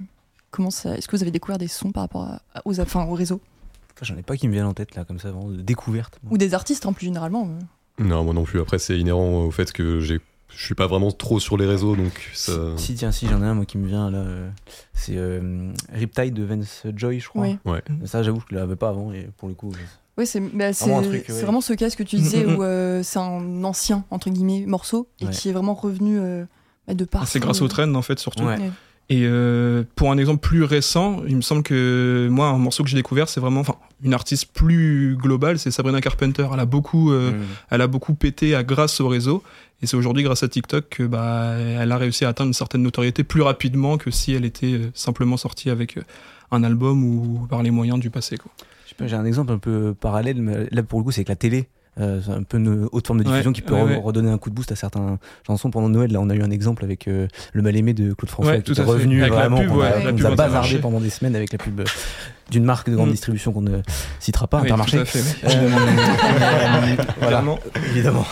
comment ça, est-ce que vous avez découvert des sons par rapport à, aux, enfin, au réseau? J'en ai pas qui me viennent en tête là, comme ça, vraiment de découverte. Ou des artistes en plus généralement. euh. Non, moi non plus. Après, c'est inhérent au fait que j'ai je suis pas vraiment trop sur les réseaux, donc ça... Si, si, tiens, si, j'en ai un, moi, qui me vient, là. Euh, c'est euh, Riptide de Vance Joy, je crois. Oui. Ouais. Ça, j'avoue que je l'avais pas avant, et pour le coup... Oui, c'est, bah, c'est, vraiment, un truc, c'est ouais. vraiment ce cas, ce que tu disais, où euh, c'est un ancien, entre guillemets, morceau, et Ouais. qui est vraiment revenu euh, de partout. C'est grâce au trend, en fait, surtout. Ouais. Ouais. Et euh, pour un exemple plus récent, il me semble que moi, un morceau que j'ai découvert, c'est vraiment enfin, une artiste plus globale, c'est Sabrina Carpenter. Elle a beaucoup, euh, Mmh. elle a beaucoup pété à, grâce au réseau. Et c'est aujourd'hui, grâce à TikTok, que bah, elle a réussi à atteindre une certaine notoriété plus rapidement que si elle était euh, simplement sortie avec euh, un album ou par les moyens du passé, quoi. Je sais pas, j'ai un exemple un peu parallèle, mais là, pour le coup, c'est avec la télé. Euh, c'est un peu une haute forme de diffusion Ouais, qui peut ouais, re- ouais. redonner un coup de boost à certaines chansons pendant Noël. Là, on a eu un exemple avec euh, Le Mal-Aimé de Claude François Ouais, qui tout est à fait. revenu Avec la vraiment. pub, qu'on a- ouais, on la nous pub a Intermarché. bazardé pendant des semaines avec la pub euh, d'une marque de grande Mm. distribution qu'on ne citera pas, Oui, Intermarché. tout à fait, mais- Euh, euh, voilà, Évidemment. évidemment.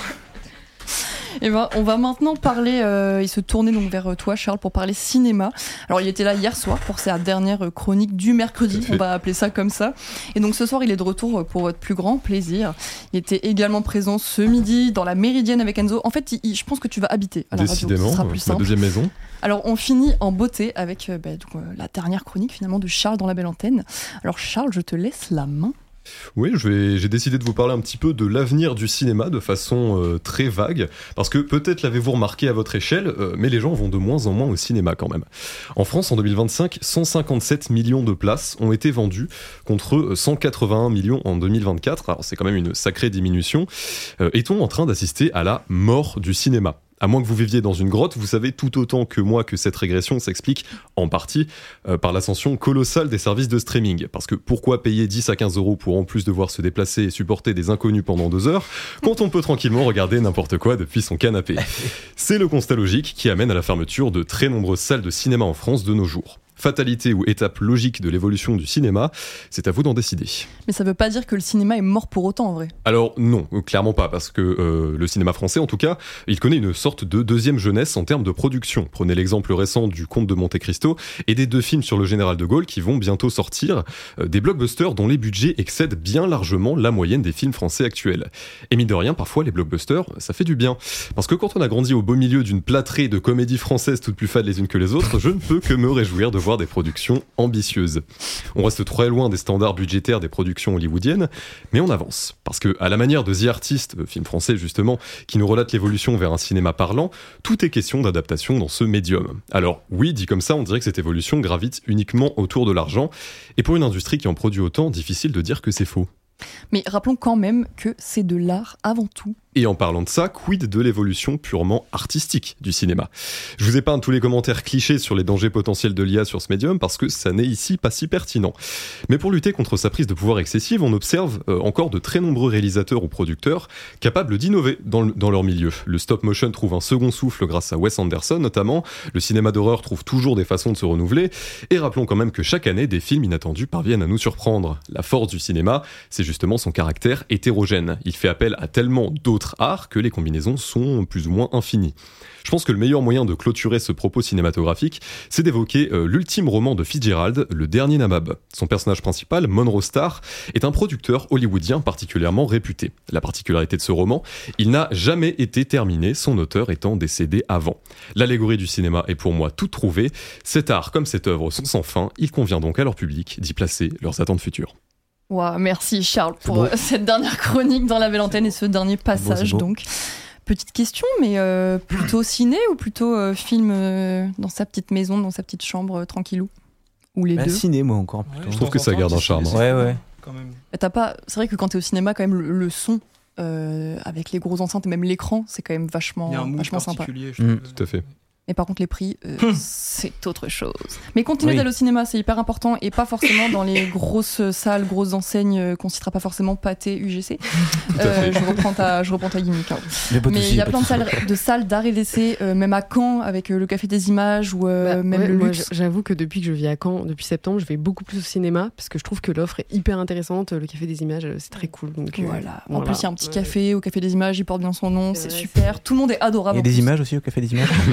Et ben, on va maintenant parler euh, et se tourner donc vers toi, Charles, pour parler cinéma. Alors, il était là hier soir pour sa dernière euh, chronique du mercredi, on va appeler ça comme ça. Et donc, ce soir, il est de retour pour votre plus grand plaisir. Il était également présent ce midi dans la Méridienne avec Enzo. En fait, il- il- je pense que tu vas habiter à la radio. Décidément, Ce sera euh, plus ma simple. deuxième maison. Alors, on finit en beauté avec euh, bah, donc, euh, la dernière chronique finalement de Charles dans la belle antenne. Alors, Charles, je te laisse la main. Oui, je vais, j'ai décidé de vous parler un petit peu de l'avenir du cinéma de façon euh, très vague, parce que peut-être l'avez-vous remarqué à votre échelle, euh, mais les gens vont de moins en moins au cinéma quand même. En France, en deux mille vingt-cinq, cent cinquante-sept millions de places ont été vendues, contre cent quatre-vingt-un millions en deux mille vingt-quatre, alors c'est quand même une sacrée diminution. Euh, est-on en train d'assister à la mort du cinéma ? À moins que vous viviez dans une grotte, vous savez tout autant que moi que cette régression s'explique en partie euh, par l'ascension colossale des services de streaming. Parce que pourquoi payer dix à quinze euros pour en plus devoir se déplacer et supporter des inconnus pendant deux heures quand on peut tranquillement regarder n'importe quoi depuis son canapé ? C'est le constat logique qui amène à la fermeture de très nombreuses salles de cinéma en France de nos jours. Fatalité ou étape logique de l'évolution du cinéma, c'est à vous d'en décider. Mais ça veut pas dire que le cinéma est mort pour autant en vrai. Alors non, clairement pas, parce que euh, le cinéma français, en tout cas, il connaît une sorte de deuxième jeunesse en termes de production. Prenez l'exemple récent du Comte de Monte Cristo et des deux films sur le Général de Gaulle qui vont bientôt sortir, euh, des blockbusters dont les budgets excèdent bien largement la moyenne des films français actuels. Et mine de rien, parfois les blockbusters, ça fait du bien. Parce que quand on a grandi au beau milieu d'une plâtrée de comédies françaises toutes plus fades les unes que les autres, je ne peux que me réjouir de voir des productions ambitieuses. On reste très loin des standards budgétaires des productions hollywoodiennes, mais on avance. Parce que, à la manière de The Artist, film français justement, qui nous relate l'évolution vers un cinéma parlant, tout est question d'adaptation dans ce médium. Alors oui, dit comme ça, on dirait que cette évolution gravite uniquement autour de l'argent, et pour une industrie qui en produit autant, difficile de dire que c'est faux. Mais rappelons quand même que c'est de l'art avant tout. Et en parlant de ça, quid de l'évolution purement artistique du cinéma ? Je vous épargne tous les commentaires clichés sur les dangers potentiels de l'I A sur ce médium parce que ça n'est ici pas si pertinent. Mais pour lutter contre sa prise de pouvoir excessive, on observe euh, encore de très nombreux réalisateurs ou producteurs capables d'innover dans, le, dans leur milieu. Le stop motion trouve un second souffle grâce à Wes Anderson notamment, le cinéma d'horreur trouve toujours des façons de se renouveler, et rappelons quand même que chaque année, des films inattendus parviennent à nous surprendre. La force du cinéma, c'est justement son caractère hétérogène. Il fait appel à tellement d'autres arts que les combinaisons sont plus ou moins infinies. Je pense que le meilleur moyen de clôturer ce propos cinématographique, c'est d'évoquer euh, l'ultime roman de Fitzgerald, Le Dernier Nabab. Son personnage principal, Monroe Starr, est un producteur hollywoodien particulièrement réputé. La particularité de ce roman, il n'a jamais été terminé, son auteur étant décédé avant. L'allégorie du cinéma est pour moi toute trouvée. Cet art comme cette œuvre sont sans fin, il convient donc à leur public d'y placer leurs attentes futures. Wow, merci Charles pour beau. euh, cette dernière chronique dans la belle antenne et ce dernier passage c'est beau. donc. Petite question, mais euh, plutôt ciné ou plutôt euh, film euh, dans sa petite maison, dans sa petite chambre, euh, tranquillou ? Ou les Bah, deux ? ciné, moi encore plutôt. Je trouve que ça garde un charme. Ouais, ouais. Quand même. T'as pas... C'est vrai que quand t'es au cinéma, quand même, le, le son, euh, avec les grosses enceintes et même l'écran, c'est quand même vachement, Il y a un mood vachement sympa. particulier, je Mm. trouve. Tout à fait. Mais par contre, les prix, euh, c'est autre chose. Mais continuez Oui. d'aller au cinéma, c'est hyper important. Et pas forcément dans les grosses salles, grosses enseignes euh, qu'on citera pas forcément, Pathé, U G C. à Euh, fait. je, reprends ta, je reprends ta gimmick. hein. Mais pas de Mais soucis, il y a pas plein de soucis. salles, de salles d'art et d'essai, euh, même à Caen, avec euh, le Café des Images ou euh, Bah, même ouais, le moi, Luxe. j'avoue que depuis que je vis à Caen, depuis septembre, je vais beaucoup plus au cinéma parce que je trouve que l'offre est hyper intéressante. Le Café des Images, c'est très cool. Donc, euh, Voilà. En voilà. plus, il y a un petit Ouais. café au Café des Images, il porte bien son nom, C'est c'est vrai, super. c'est- Tout le monde est Il adorable. y a en des plus. images aussi au Café des Images. Eh ben,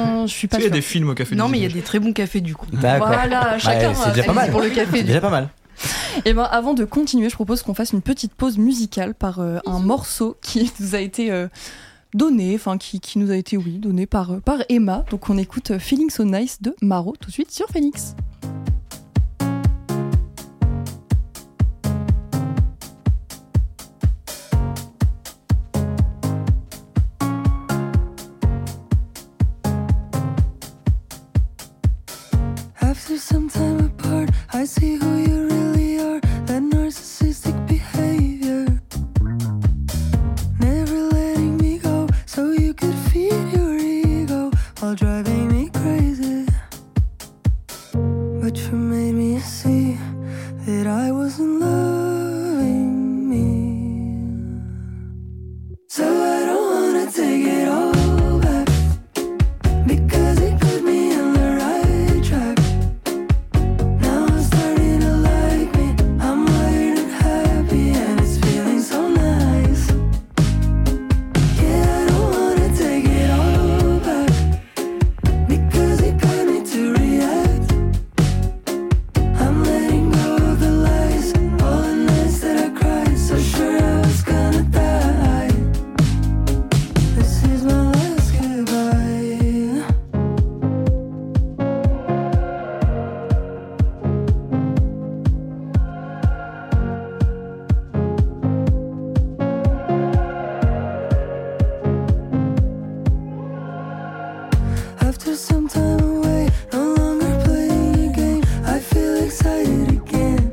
Non, je suis pas Tu sais, il y a sûre. des films au Café Non, des mais il y a Images. des très bons cafés du coup. D'accord. Voilà, chacun Ouais, c'est a déjà pas allez-y mal. pour le café. C'est déjà pas mal. Et ben avant de continuer, je propose qu'on fasse une petite pause musicale par euh, un morceau qui nous a été euh, donné, enfin qui, qui nous a été oui donné par euh, par Emma. Donc on écoute euh, Feeling So Nice de Maro tout de suite sur Phoenix. After some time apart, I see who you really are. That narcissistic behavior, never letting me go, so you could feed your ego while driving me crazy. But you made me see that I wasn't loving me. So I don't wanna take it all back, because it put me on the right track. Now I'm starting to like me. I'm wired and happy, and it's feeling so nice. Yeah, I don't wanna take it all back, because it got me to react. I'm letting go of the lies, all the nights that I cried, so sure I was gonna die. This is my last goodbye. After some time away, no longer playing a game, I feel excited again.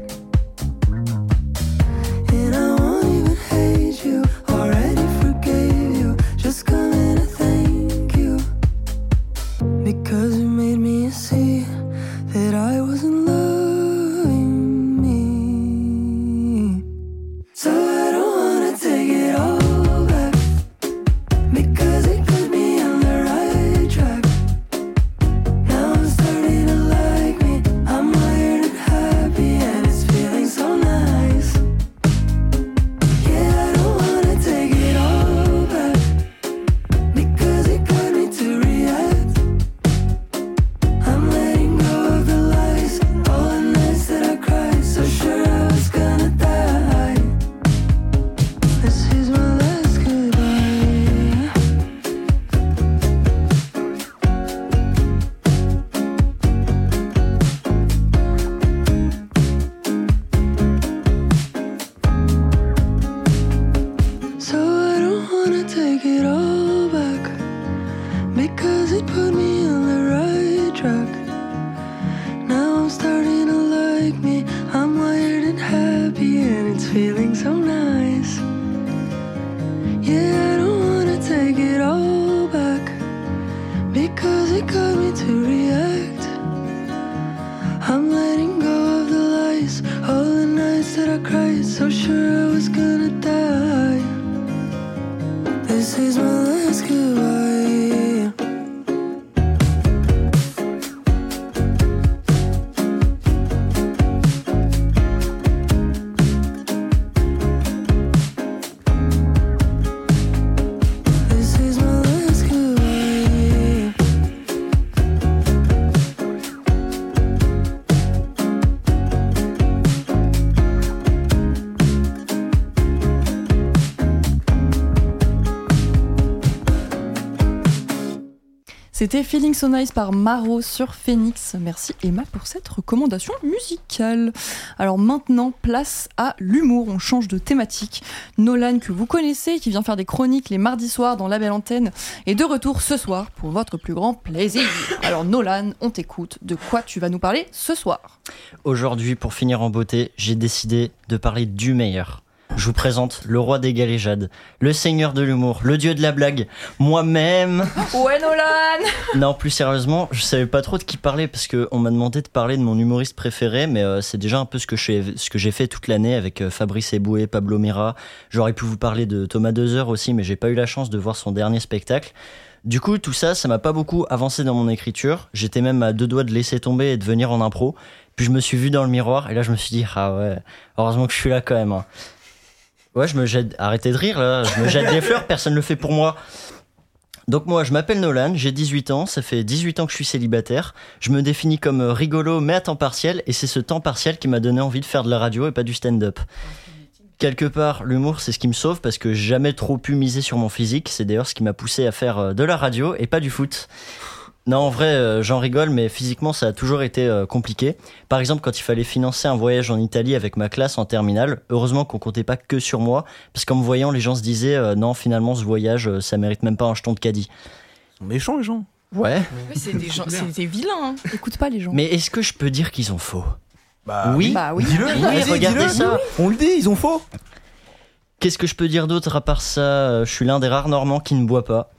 And I won't even hate you, already forgave you, just coming to thank you, because you made me see that I wasn't loving me. So I don't wanna take it all back, because it put me on the right track. Now I'm starting to like me. I'm wired and happy, and it's feeling so nice. Yeah, I don't wanna take it all back, because it got me to react. I'm letting go of the lies, all the nights that I cried, so sure I was gonna die. This is my last goodbye. So I don't wanna take it all back, because it put me on the right track. Now I'm starting to like me. I'm wired and happy, and it's feeling so nice. Yeah, I don't wanna take it all back, because it got me to react. I'm letting go of the lies, all the nights that I cried, so sure I was gonna die. This is my last goodbye. This is my last goodbye. C'était Feeling So Nice par Maro sur Phoenix. Merci Emma pour cette recommandation musicale. Alors maintenant, place à l'humour. On change de thématique. Nolan, que vous connaissez, qui vient faire des chroniques les mardis soirs dans La Belle Antenne, est de retour ce soir pour votre plus grand plaisir. Alors Nolan, on t'écoute. De quoi tu vas nous parler ce soir ? Aujourd'hui, pour finir en beauté, j'ai décidé de parler du meilleur. Je vous présente le roi des galéjades, le seigneur de l'humour, le dieu de la blague, moi-même. Ouais Nolan. Non, plus sérieusement, je savais pas trop de qui parler parce qu'on m'a demandé de parler de mon humoriste préféré, mais euh, c'est déjà un peu ce que, je, ce que j'ai fait toute l'année avec euh, Fabrice Eboué, Pablo Mira. J'aurais pu vous parler de Thomas Dezer aussi, mais j'ai pas eu la chance de voir son dernier spectacle. Du coup, tout ça, ça m'a pas beaucoup avancé dans mon écriture. J'étais même à deux doigts de laisser tomber et de venir en impro. Puis je me suis vu dans le miroir et là je me suis dit, ah ouais, heureusement que je suis là quand même. Hein. Ouais, je me jette. Arrêtez de rire là, je me jette des fleurs, personne ne le fait pour moi. Donc moi, je m'appelle Nolan, j'ai dix-huit ans, ça fait dix-huit ans que je suis célibataire. Je me définis comme rigolo mais à temps partiel, et c'est ce temps partiel qui m'a donné envie de faire de la radio et pas du stand-up. Quelque part, l'humour, c'est ce qui me sauve parce que j'ai jamais trop pu miser sur mon physique. C'est d'ailleurs ce qui m'a poussé à faire de la radio et pas du foot. Non, en vrai, euh, j'en rigole, mais physiquement, ça a toujours été euh, compliqué. Par exemple, quand il fallait financer un voyage en Italie avec ma classe en terminale, heureusement qu'on comptait pas que sur moi, parce qu'en me voyant, les gens se disaient euh, non, finalement, ce voyage, euh, ça mérite même pas un jeton de caddie. Ils sont méchants, les gens. Ouais. Ouais, c'est des gens, c'est des vilains. Hein. Écoute pas les gens. Mais est-ce que je peux dire qu'ils ont faux? Bah oui. Bah oui. Dis-le. Oui, Vas-y, regardez dis-le. ça. On le dit, ils ont faux. Qu'est-ce que je peux dire d'autre à part ça? Je suis l'un des rares Normands qui ne boit pas.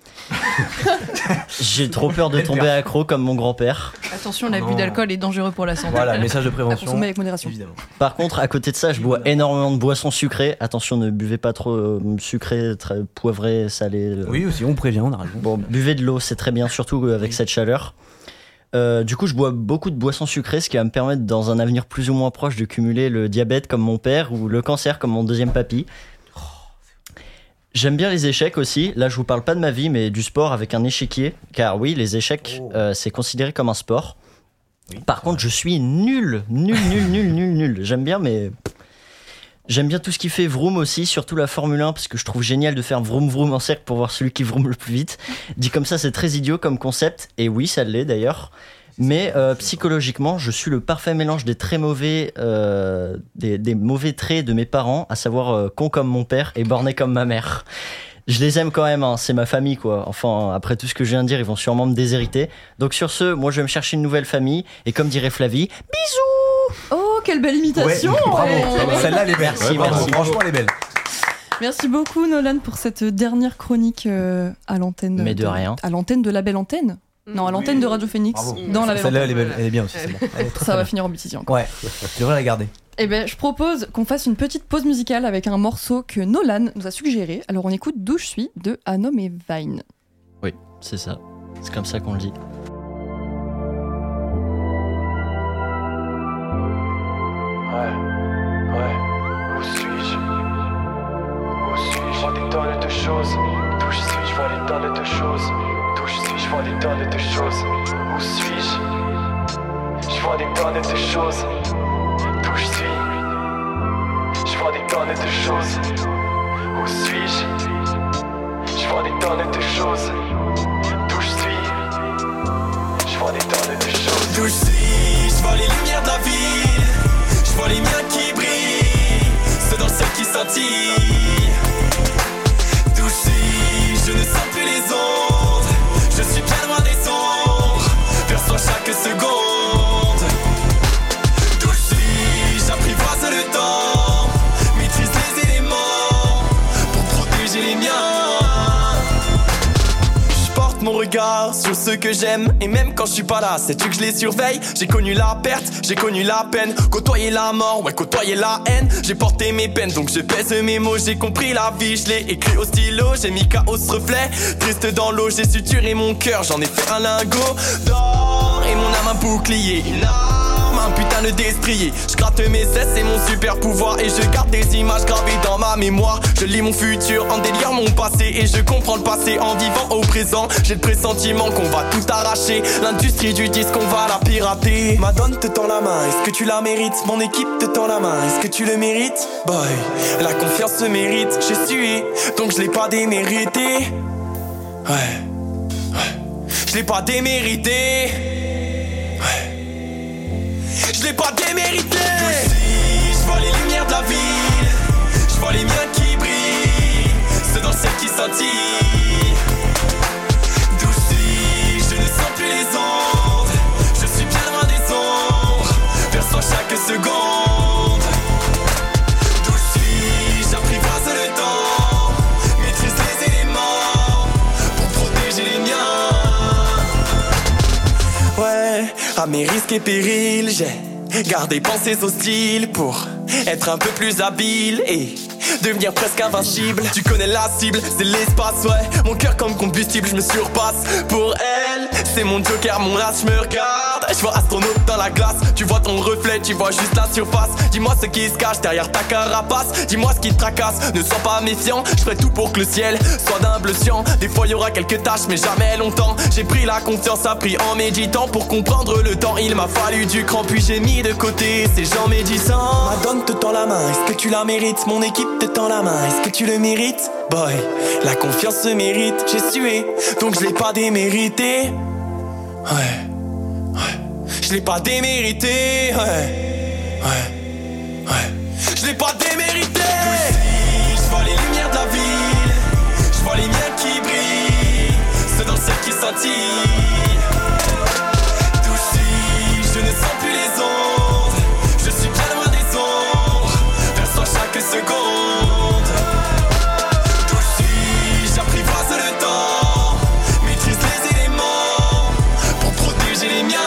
J'ai trop peur de tomber accro comme mon grand-père. Attention, l'abus d'alcool est dangereux pour la santé. Voilà, message de À prévention. consommer avec modération. Évidemment. Par contre, à côté de ça, je bois énormément de boissons sucrées. Attention, ne buvez pas trop euh, sucré, très poivré, salé. euh. Oui, aussi, on prévient, on a raison. Bon, buvez de l'eau, c'est très bien, surtout avec cette chaleur. Euh, du coup, je bois beaucoup de boissons sucrées, ce qui va me permettre, dans un avenir plus ou moins proche, de cumuler le diabète comme mon père ou le cancer comme mon deuxième papy. J'aime bien les échecs aussi. Là, je vous parle pas de ma vie, mais du sport avec un échiquier. Car oui, les échecs, Oh. euh, c'est considéré comme un sport. Par contre, je suis nul, nul, nul, nul, nul, nul. J'aime bien, mais j'aime bien tout ce qui fait vroom aussi, surtout la Formule un, parce que je trouve génial de faire vroom vroom en cercle pour voir celui qui vroom le plus vite. Dit comme ça, c'est très idiot comme concept, et oui, ça l'est d'ailleurs. Mais euh, psychologiquement, je suis le parfait mélange des très mauvais, euh, des, des mauvais traits de mes parents, à savoir euh, con comme mon père et borné comme ma mère. Je les aime quand même, hein, c'est ma famille quoi. Enfin, après tout ce que je viens de dire, ils vont sûrement me déshériter. Donc sur ce, moi je vais me chercher une nouvelle famille, et comme dirait Flavie, bisous. Oh, quelle belle imitation. Ouais, bravo. Ouais. Celle-là, elle est belle. Merci, Ouais, bravo. merci. Franchement, elle est belle. Merci beaucoup Nolan pour cette dernière chronique euh, à l'antenne. Mais de rien. À l'antenne de la belle antenne. Non, à l'antenne de Radio Phoenix. Bravo. Dans la belle Celle-là, elle est antenne. belle. Elle est bien aussi, celle-là. Elle est très, Ça très va bien. finir en bêtisier encore. Ouais, tu devrais la garder. Eh ben, je propose qu'on fasse une petite pause musicale avec un morceau que Nolan nous a suggéré. Alors on écoute D'où je suis de Anom et Vine. Oui, c'est ça. C'est comme ça qu'on le dit. Ouais, ouais, où suis-je? Où suis-je? Je vois des tonnes de choses. D'où je suis, je vois des tonnes de choses. D'où je suis, je vois des tonnes de choses. Où suis-je? Je vois des tonnes de choses. D'où je suis, je vois des tonnes de choses. Où suis-je? Je vois des tonnes de choses. D'où je suis, je vois des tonnes de choses. D'où je suis, je vois les lumières de la ville. Je vois les miens qui brillent, ceux dans le ciel qui scintillent. D'où je suis, je ne sens plus les ondes. Je suis bien loin des ombres, perçois chaque seconde. D'où je suis, j'apprivoise le temps, maîtrise les éléments pour protéger les miens. Mon regard sur ceux que j'aime, et même quand je suis pas là, sais-tu que je les surveille? J'ai connu la perte, j'ai connu la peine, côtoyer la mort, ouais côtoyer la haine. J'ai porté mes peines, donc je pèse mes mots. J'ai compris la vie, je l'ai écrit au stylo. J'ai mis K O ce reflet, triste dans l'eau. J'ai suturé mon cœur, j'en ai fait un lingot d'or. Et mon âme un bouclier, une arme, un putain de destrier. Je gratte mes cesses, c'est mon super pouvoir. Et je garde des images gravées dans ma mémoire. Je lis mon futur en délire mon passé, et je comprends le passé en vivant au présent. J'ai le pressentiment qu'on va tout arracher. L'industrie du disque, on va la pirater. Madone te tend la main, est-ce que tu la mérites? Mon équipe te tend la main, est-ce que tu le mérites? Boy, la confiance se mérite. J'ai sué, donc je l'ai pas démérité. Ouais, ouais, je l'ai pas démérité. Ouais, je l'ai pas démérité. Je vois les lumières de la ville, je vois les miens qui brillent, ceux dans le ciel qui scintillent. D'où je suis, je ne sens plus les ondes. Je suis bien loin des ombres, perçois chaque seconde. D'où je suis, j'apprivoise le temps, maîtrise les éléments pour protéger les miens. Ouais, à mes risques et périls, j'ai gardé pensées hostiles pour être un peu plus habile et devenir presque invincible. Tu connais la cible, c'est l'espace, ouais. Mon cœur comme combustible, je me surpasse. Pour elle, c'est mon joker, mon as, je me regarde. regarde, je vois astronaute dans la glace. Tu vois ton reflet, tu vois juste la surface. Dis-moi ce qui se cache derrière ta carapace. Dis-moi ce qui te tracasse, ne sois pas méfiant. Je ferai tout pour que le ciel soit d'humble science. Des fois y aura quelques tâches mais jamais longtemps. J'ai pris la confiance, appris en méditant. Pour comprendre le temps, il m'a fallu du cran. Puis j'ai mis de côté ces gens médisants. Madone te tend la main, est-ce que tu la mérites? Mon équipe te tend la main, est-ce que tu le mérites? Boy, la confiance se mérite. J'ai sué, donc je l'ai pas démérité. Ouais, ouais, je l'ai pas démérité. Ouais, ouais, ouais, je l'ai pas démérité. Je vois les lumières de la ville, je vois les miens qui brillent, ceux dans le ciel qui scintillent. D'où je suis, je ne sens plus les ondes. Je suis bien loin des ombres, perçois chaque seconde. D'où je suis, j'apprivoise le temps, maîtrise les éléments pour protéger les miens.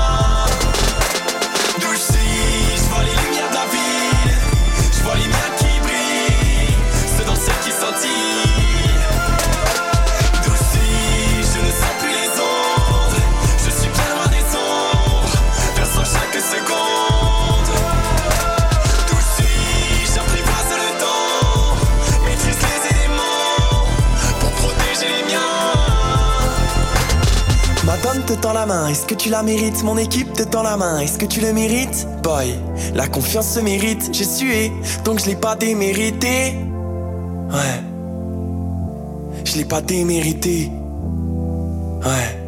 D'où je suis, je vois les lumières de la ville, je vois les miens qui brillent, ceux dans le ciel qui scintillent. D'où je suis, je ne sens plus les ondes. Je suis bien loin des ombres, perçois chaque seconde. D'où je suis, j'apprivoise le temps, maîtrise les éléments pour protéger les miens. Madone te tend la main, est-ce que tu la mérites? Mon équipe te tend la main, est-ce que tu le mérites? Boy, la confiance se mérite. J'ai sué, donc je l'ai pas démérité. Ouais, je l'ai pas démérité. Ouais,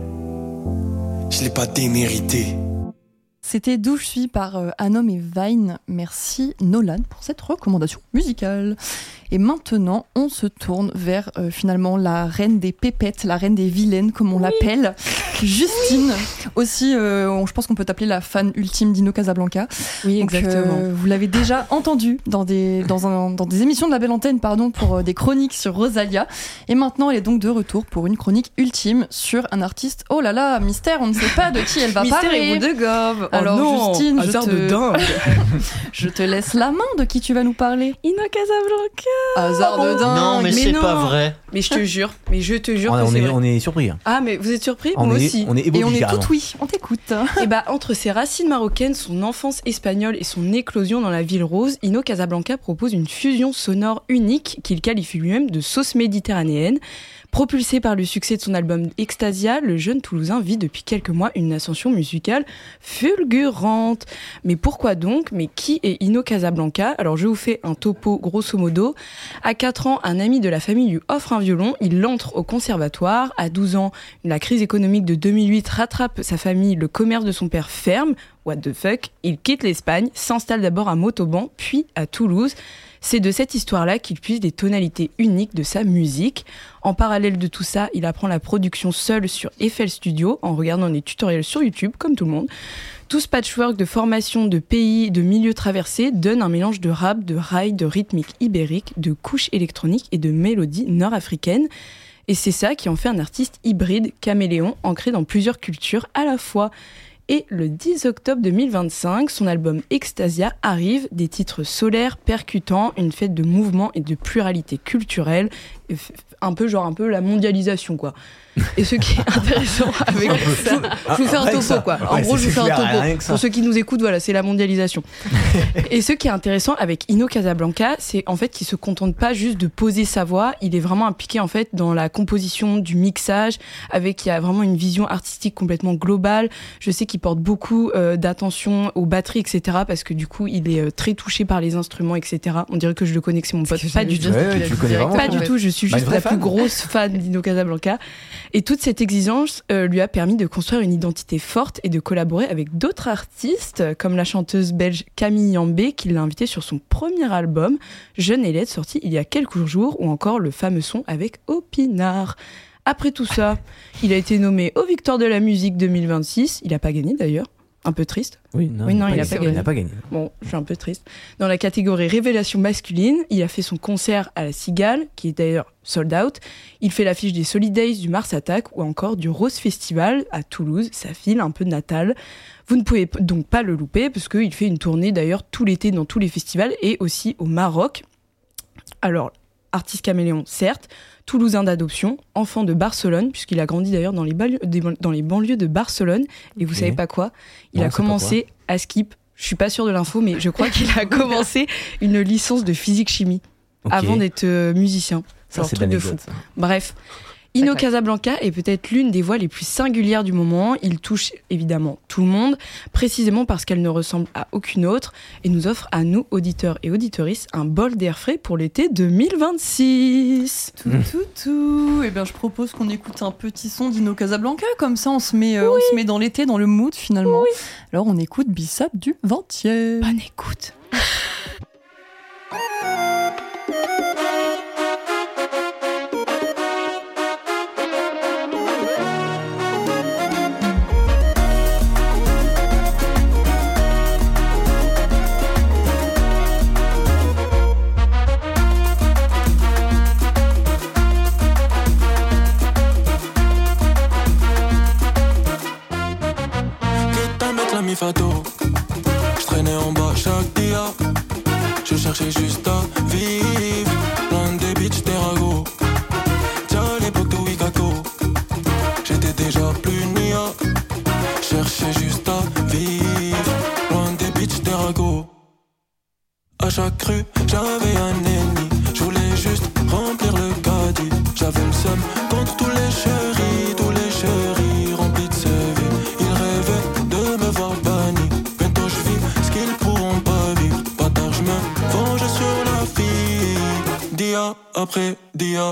je l'ai pas démérité. C'était D'où je suis par euh, Anom et Vine. Merci Nolan pour cette recommandation musicale. Et maintenant, on se tourne vers euh, finalement la reine des pépettes, la reine des vilaines, comme on oui. l'appelle, Justine. Oui. Aussi, euh, on, je pense qu'on peut t'appeler la fan ultime d'Ino Casablanca. Oui, Donc, exactement. Euh, vous l'avez déjà entendu dans des, dans, un, dans des émissions de la Belle Antenne, pardon, pour euh, des chroniques sur Rosalia. Et maintenant, elle est donc de retour pour une chronique ultime sur un artiste. Oh là là, mystère, on ne sait pas de qui elle va mystère parler. Mystère et boule de gobe. Alors, oh non, Justine, je te... de dingue. je te laisse la main. De qui tu vas nous parler? Ino Casablanca. Hasard de dingue. Non, mais, mais c'est non. pas vrai. Mais je te jure, mais je te jure. On, que on, c'est est, vrai. on est surpris. Ah, mais vous êtes surpris? on Moi est, aussi. On est et on est tout oui. On t'écoute. Et bah, entre ses racines marocaines, son enfance espagnole et son éclosion dans la ville rose, Ino Casablanca propose une fusion sonore unique qu'il qualifie lui-même de sauce méditerranéenne. Propulsé par le succès de son album Extasia, le jeune Toulousain vit depuis quelques mois une ascension musicale fulgurante. Mais pourquoi donc? Mais qui est Ino Casablanca? Alors je vous fais un topo grosso modo. À quatre ans, un ami de la famille lui offre un violon, il entre au conservatoire. À douze ans, la crise économique de deux mille huit rattrape sa famille, le commerce de son père ferme. What the fuck? Il quitte l'Espagne, s'installe d'abord à Montauban, puis à Toulouse. C'est de cette histoire-là qu'il puise des tonalités uniques de sa musique. En parallèle de tout ça, il apprend la production seul sur F L Studio en regardant des tutoriels sur YouTube, comme tout le monde. Tout ce patchwork de formation, de pays, de milieux traversés donne un mélange de rap, de rail, de rythmique ibérique, de couches électroniques et de mélodies nord-africaines. Et c'est ça qui en fait un artiste hybride, caméléon, ancré dans plusieurs cultures à la fois. Et le dix octobre deux mille vingt-cinq, son album Extasia arrive, des titres solaires, percutants, une fête de mouvement et de pluralité culturelle, un peu genre un peu la mondialisation quoi. Et ce qui est intéressant avec ça, je vous fais un topo quoi. En gros, je vous fais un topo. Pour ceux qui nous écoutent, voilà, c'est la mondialisation. Et ce qui est intéressant avec Ino Casablanca, c'est en fait qu'il se contente pas juste de poser sa voix, il est vraiment impliqué en fait dans la composition, du mixage, avec il y a vraiment une vision artistique complètement globale. Je sais qu'il porte beaucoup euh, d'attention aux batteries, et cetera. Parce que du coup, il est euh, très touché par les instruments, et cetera. On dirait que je le connais, que c'est mon pote. Pas du tout. Ouais, tu le connais vraiment, pas du tout. Je suis juste bah, la fan. plus grosse fan d'Ino Casablanca. Et toute cette exigence euh, lui a permis de construire une identité forte et de collaborer avec d'autres artistes, comme la chanteuse belge Camille Yambé, qui l'a invitée sur son premier album, Jeune et laide, sorti il y a quelques jours, ou encore le fameux son avec Opinard. Après tout ça, il a été nommé aux Victoires de la musique deux mille vingt-six. Il n'a pas gagné d'ailleurs. Un peu triste. Oui, non, oui, non il n'a pas, pas, pas gagné. Bon, je suis un peu triste. Dans la catégorie Révélation masculine, il a fait son concert à la Cigale, qui est d'ailleurs sold out. Il fait l'affiche des Solidays, du Mars Attack ou encore du Rose Festival à Toulouse, sa ville un peu natale. Vous ne pouvez donc pas le louper, parce qu'il fait une tournée d'ailleurs tout l'été dans tous les festivals et aussi au Maroc. Alors, artiste caméléon, certes, toulousain d'adoption, enfant de Barcelone, puisqu'il a grandi d'ailleurs dans les, banlieues, dans les banlieues de Barcelone. Et vous Ok. savez pas quoi? Il Non, a c'est pas commencé à Skip. Je suis pas sûre de l'info, mais je crois qu'il a commencé une licence de physique-chimie Ok. avant d'être euh, musicien. Ça, un c'est de truc de fou. l'anecdote, ça. Bref. Ino Casablanca est peut-être l'une des voix les plus singulières du moment. Il touche évidemment tout le monde, précisément parce qu'elle ne ressemble à aucune autre et nous offre à nous, auditeurs et auditrices, un bol d'air frais pour l'été deux mille vingt-six. Tout, tout, tout. Eh bien, je propose qu'on écoute un petit son d'Ino Casablanca, comme ça on se met, euh, on se met dans l'été, dans le mood finalement. Alors on écoute Bissap du vingtième. Bonne écoute. Quitte à mettre la mi-fato, je traînais en bas chaque dia. Je cherchais juste à vivre, loin des beach des ragots. Tiens, à l'époque de Wikako, j'étais déjà plus nia. Cherchais juste à vivre, loin des beach des ragots. À chaque rue, j'avais un ennemi. Je voulais juste remplir le caddie. J'avais le seum contre tous les chéris, tous les chéris remplis de C V. Ils rêvaient de me voir banni. Bientôt je vis ce qu'ils pourront pas vivre. Bâtard, je me venge sur la fille. Dia après dia.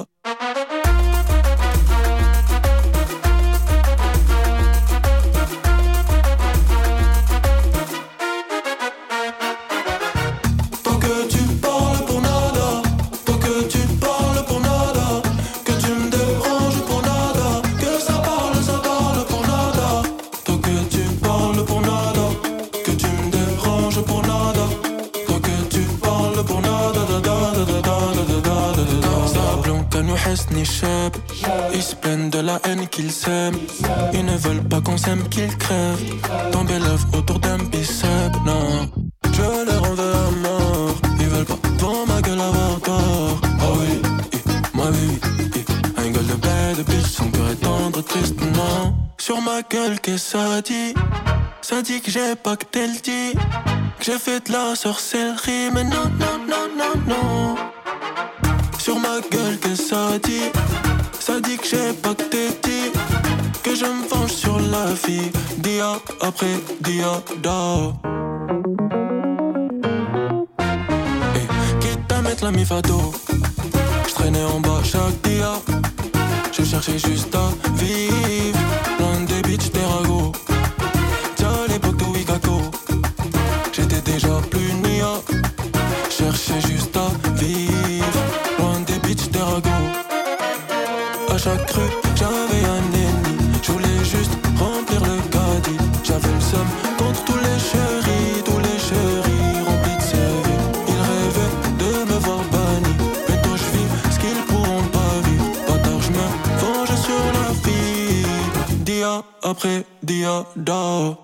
Tant que tu parles pour nada, tant que tu parles pour nada, que tu me déranges pour nada, que ça parle, ça parle pour nada. Tant que tu parles pour nada, que tu me déranges pour nada, tant que tu parles pour nada, da da da da da da da da da da. Casablanca nous reste ni cheb, ils se plaignent de la haine qu'ils s'aiment, ils ne veulent pas qu'on s'aime qu'ils crèvent. Tomber l'œuf autour d'un bicep, non. Je leur en veux à mort. Ils veulent pas devant ma gueule avoir tort. Oh oui, eh, moi oui, eh, un gueule de bête, de bitch, son cœur est tendre, triste, non. Sur ma gueule, qu'est-ce que ça dit? Ça dit que j'ai pas que tel dit, que j'ai fait de la sorcellerie, mais non, non, non, non, non. Sur ma gueule, qu'est-ce que ça dit? Ça dit que j'ai pas que t'es dit, que je me venge sur la vie, dia après dia, da. La mi-fato, je traînais en bas chaque dia. Je cherchais juste à vivre, loin des beach des ragots. Tiens, à l'époque de Wikako, j'étais déjà plus nia. Cherchais juste à vivre, loin des beach des ragots. À chaque rue, j'avais un ennemi. Je voulais juste remplir le caddie. J'avais le seum contre tous les chéris, tous les chéris remplis de C V. Ils rêvaient de me voir banni. Bientôt je vis ce qu'ils pourront pas vivre. Bâtard, je me venge sur la vie. Dia après dia, da.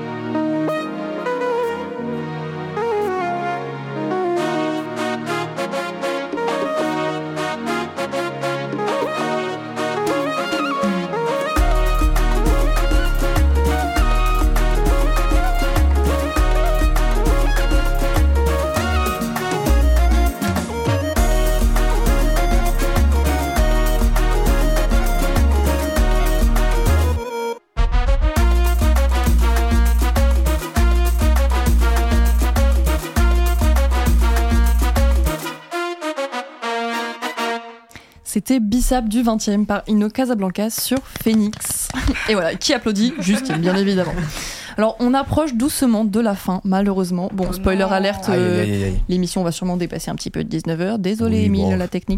C'était Bissap du vingtième par Ino Casablanca sur Phoenix. Et voilà, qui applaudit? Justine, bien évidemment. Alors, on approche doucement de la fin, malheureusement. Bon, spoiler alerte, euh, Aïe, aïe, aïe, aïe. l'émission va sûrement dépasser un petit peu de dix-neuf heures. Désolé, Oui, Émile, bon. la technique.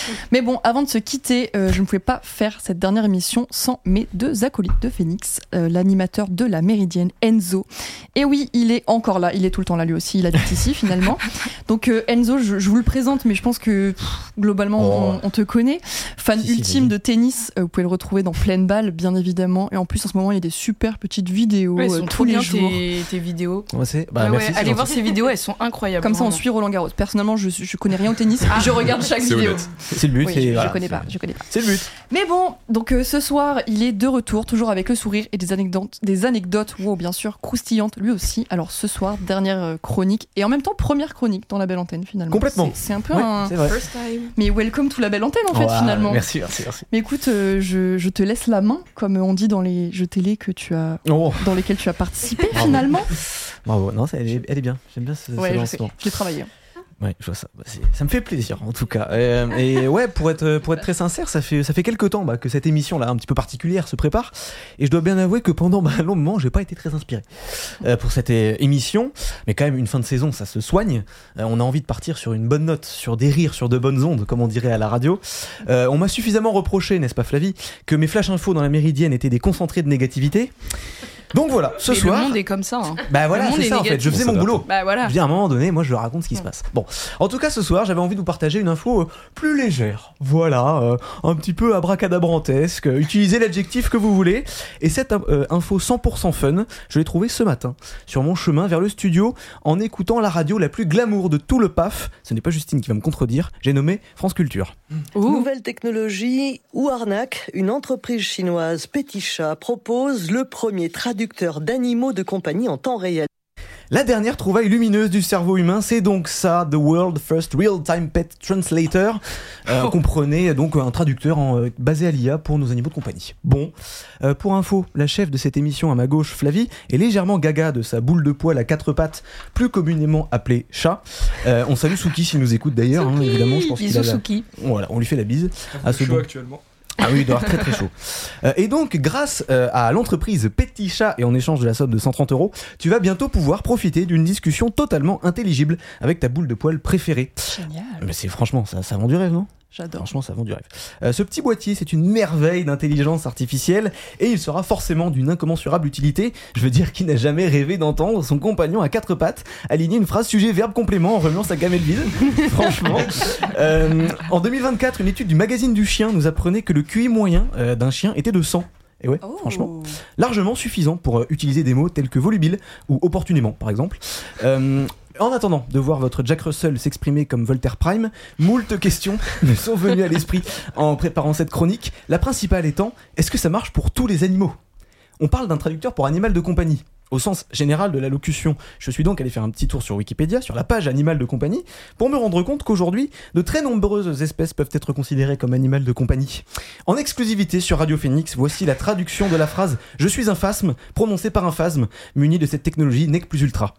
Mais bon, avant de se quitter, euh, je ne pouvais pas faire cette dernière émission sans mes deux acolytes de Phoenix, euh, l'animateur de la Méridienne, Enzo. Et oui, il est encore là, il est tout le temps là lui aussi, il habite ici finalement. Donc euh, Enzo, je, je vous le présente, mais je pense que pff, globalement Oh. on, on te connaît. Fan Si, si, ultime vas-y. de tennis, euh, vous pouvez le retrouver dans Pleine Balle, bien évidemment. Et en plus, en ce moment, il y a des super petites vidéos Ouais, elles euh, sont tous trop les bien jours. tes, tes vidéos. Ouais, c'est- bah, Ouais, merci, ouais, c'est allez gentil. voir ces vidéos, elles sont incroyables. Comme ça, on vraiment. suit Roland Garros. Personnellement, je, je connais rien au tennis, je regarde chaque C'est vidéo. honnête. C'est le but, Oui, c'est- je, je voilà, connais pas, c'est- je connais pas. C'est le but. Mais bon, donc euh, ce soir, il est de retour, toujours avec le sourire et des anecdotes, des anecdotes, wow, bien sûr, croustillantes lui aussi. Alors ce soir, dernière euh, chronique et en même temps première chronique dans la Belle Antenne finalement. Complètement. C'est, c'est un peu Ouais, un. c'est vrai. First time. Mais welcome to la Belle Antenne en fait Ouais, finalement. Merci, merci, merci. Mais écoute, euh, je, je te laisse la main, comme on dit dans les jeux télé que tu as, Oh. dans lesquels tu as participé Bravo. finalement. Bravo, non, ça, elle, est, elle est bien. J'aime bien ce, ce Ouais, je sais, lancement. je l'ai travaillé. Ouais, je vois ça. Bah, c'est- ça me fait plaisir, en tout cas. Euh, et ouais, pour être, pour être très sincère, ça fait, ça fait quelques temps bah, que cette émission-là, un petit peu particulière, se prépare. Et je dois bien avouer que pendant bah, un long moment, j'ai pas été très inspiré euh, pour cette euh, émission. Mais quand même, une fin de saison, ça se soigne. Euh, on a envie de partir sur une bonne note, sur des rires, sur de bonnes ondes, comme on dirait à la radio. Euh, on m'a suffisamment reproché, n'est-ce pas, Flavie, que mes flash infos dans la Méridienne étaient des concentrés de négativité. Donc voilà, ce Mais soir. le monde est comme ça. Hein. Bah voilà, Le monde c'est est ça en fait, négatif. je faisais mon boulot. Bah voilà. Je dis à un moment donné, moi je raconte ce qui se passe. Bon, en tout cas ce soir, j'avais envie de vous partager une info euh, plus légère. Voilà, euh, un petit peu abracadabrantesque, euh, utilisez l'adjectif que vous voulez. Et cette euh, info cent pour cent fun, je l'ai trouvée ce matin, sur mon chemin vers le studio, en écoutant la radio la plus glamour de tout le P A F. Ce n'est pas Justine qui va me contredire, j'ai nommé France Culture. Nouvelle technologie ou arnaque, une entreprise chinoise Petit Chat propose le premier traducteur d'animaux de compagnie en temps réel. La dernière trouvaille lumineuse du cerveau humain, c'est donc ça, The World First Real-Time Pet Translator. Euh, Oh. Comprenez donc un traducteur en, euh, basé à l'I A pour nos animaux de compagnie. Bon, euh, pour info, la chef de cette émission à ma gauche, Flavie, est légèrement gaga de sa boule de poil à quatre pattes, plus communément appelée chat. Euh, on salue Suki s'il nous écoute d'ailleurs, hein, évidemment. Je pense qu'il Bisous, a la- Suki. Voilà, on lui fait la bise. Un à peu ce chaud bon- actuellement. Ah oui, il doit avoir très très chaud. Euh, et donc, grâce euh, à l'entreprise Petit Chat et en échange de la somme de cent trente euros, tu vas bientôt pouvoir profiter d'une discussion totalement intelligible avec ta boule de poil préférée. Génial. Mais c'est franchement, ça, ça vend du rêve, non ? J'adore. Franchement, ça vend du rêve. Euh, ce petit boîtier, c'est une merveille d'intelligence artificielle et il sera forcément d'une incommensurable utilité. Je veux dire qu'il n'a jamais rêvé d'entendre son compagnon à quatre pattes aligner une phrase sujet-verbe-complément en remuant sa gamelle vide. Franchement. Euh, en deux mille vingt-quatre, une étude du magazine du chien nous apprenait que le Q I moyen euh, d'un chien était de cent. Et ouais, Oh. franchement, largement suffisant pour euh, utiliser des mots tels que volubile ou opportunément, par exemple. Euh, En attendant de voir votre Jack Russell s'exprimer comme Voltaire Prime, moult questions me sont venues à l'esprit en préparant cette chronique. La principale étant, est-ce que ça marche pour tous les animaux ? On parle d'un traducteur pour animal de compagnie, au sens général de la locution. Je suis donc allé faire un petit tour sur Wikipédia, sur la page animal de compagnie, pour me rendre compte qu'aujourd'hui, de très nombreuses espèces peuvent être considérées comme animal de compagnie. En exclusivité sur Radio Phoenix, voici la traduction de la phrase « Je suis un phasme » prononcée par un phasme, muni de cette technologie Nec Plus Ultra.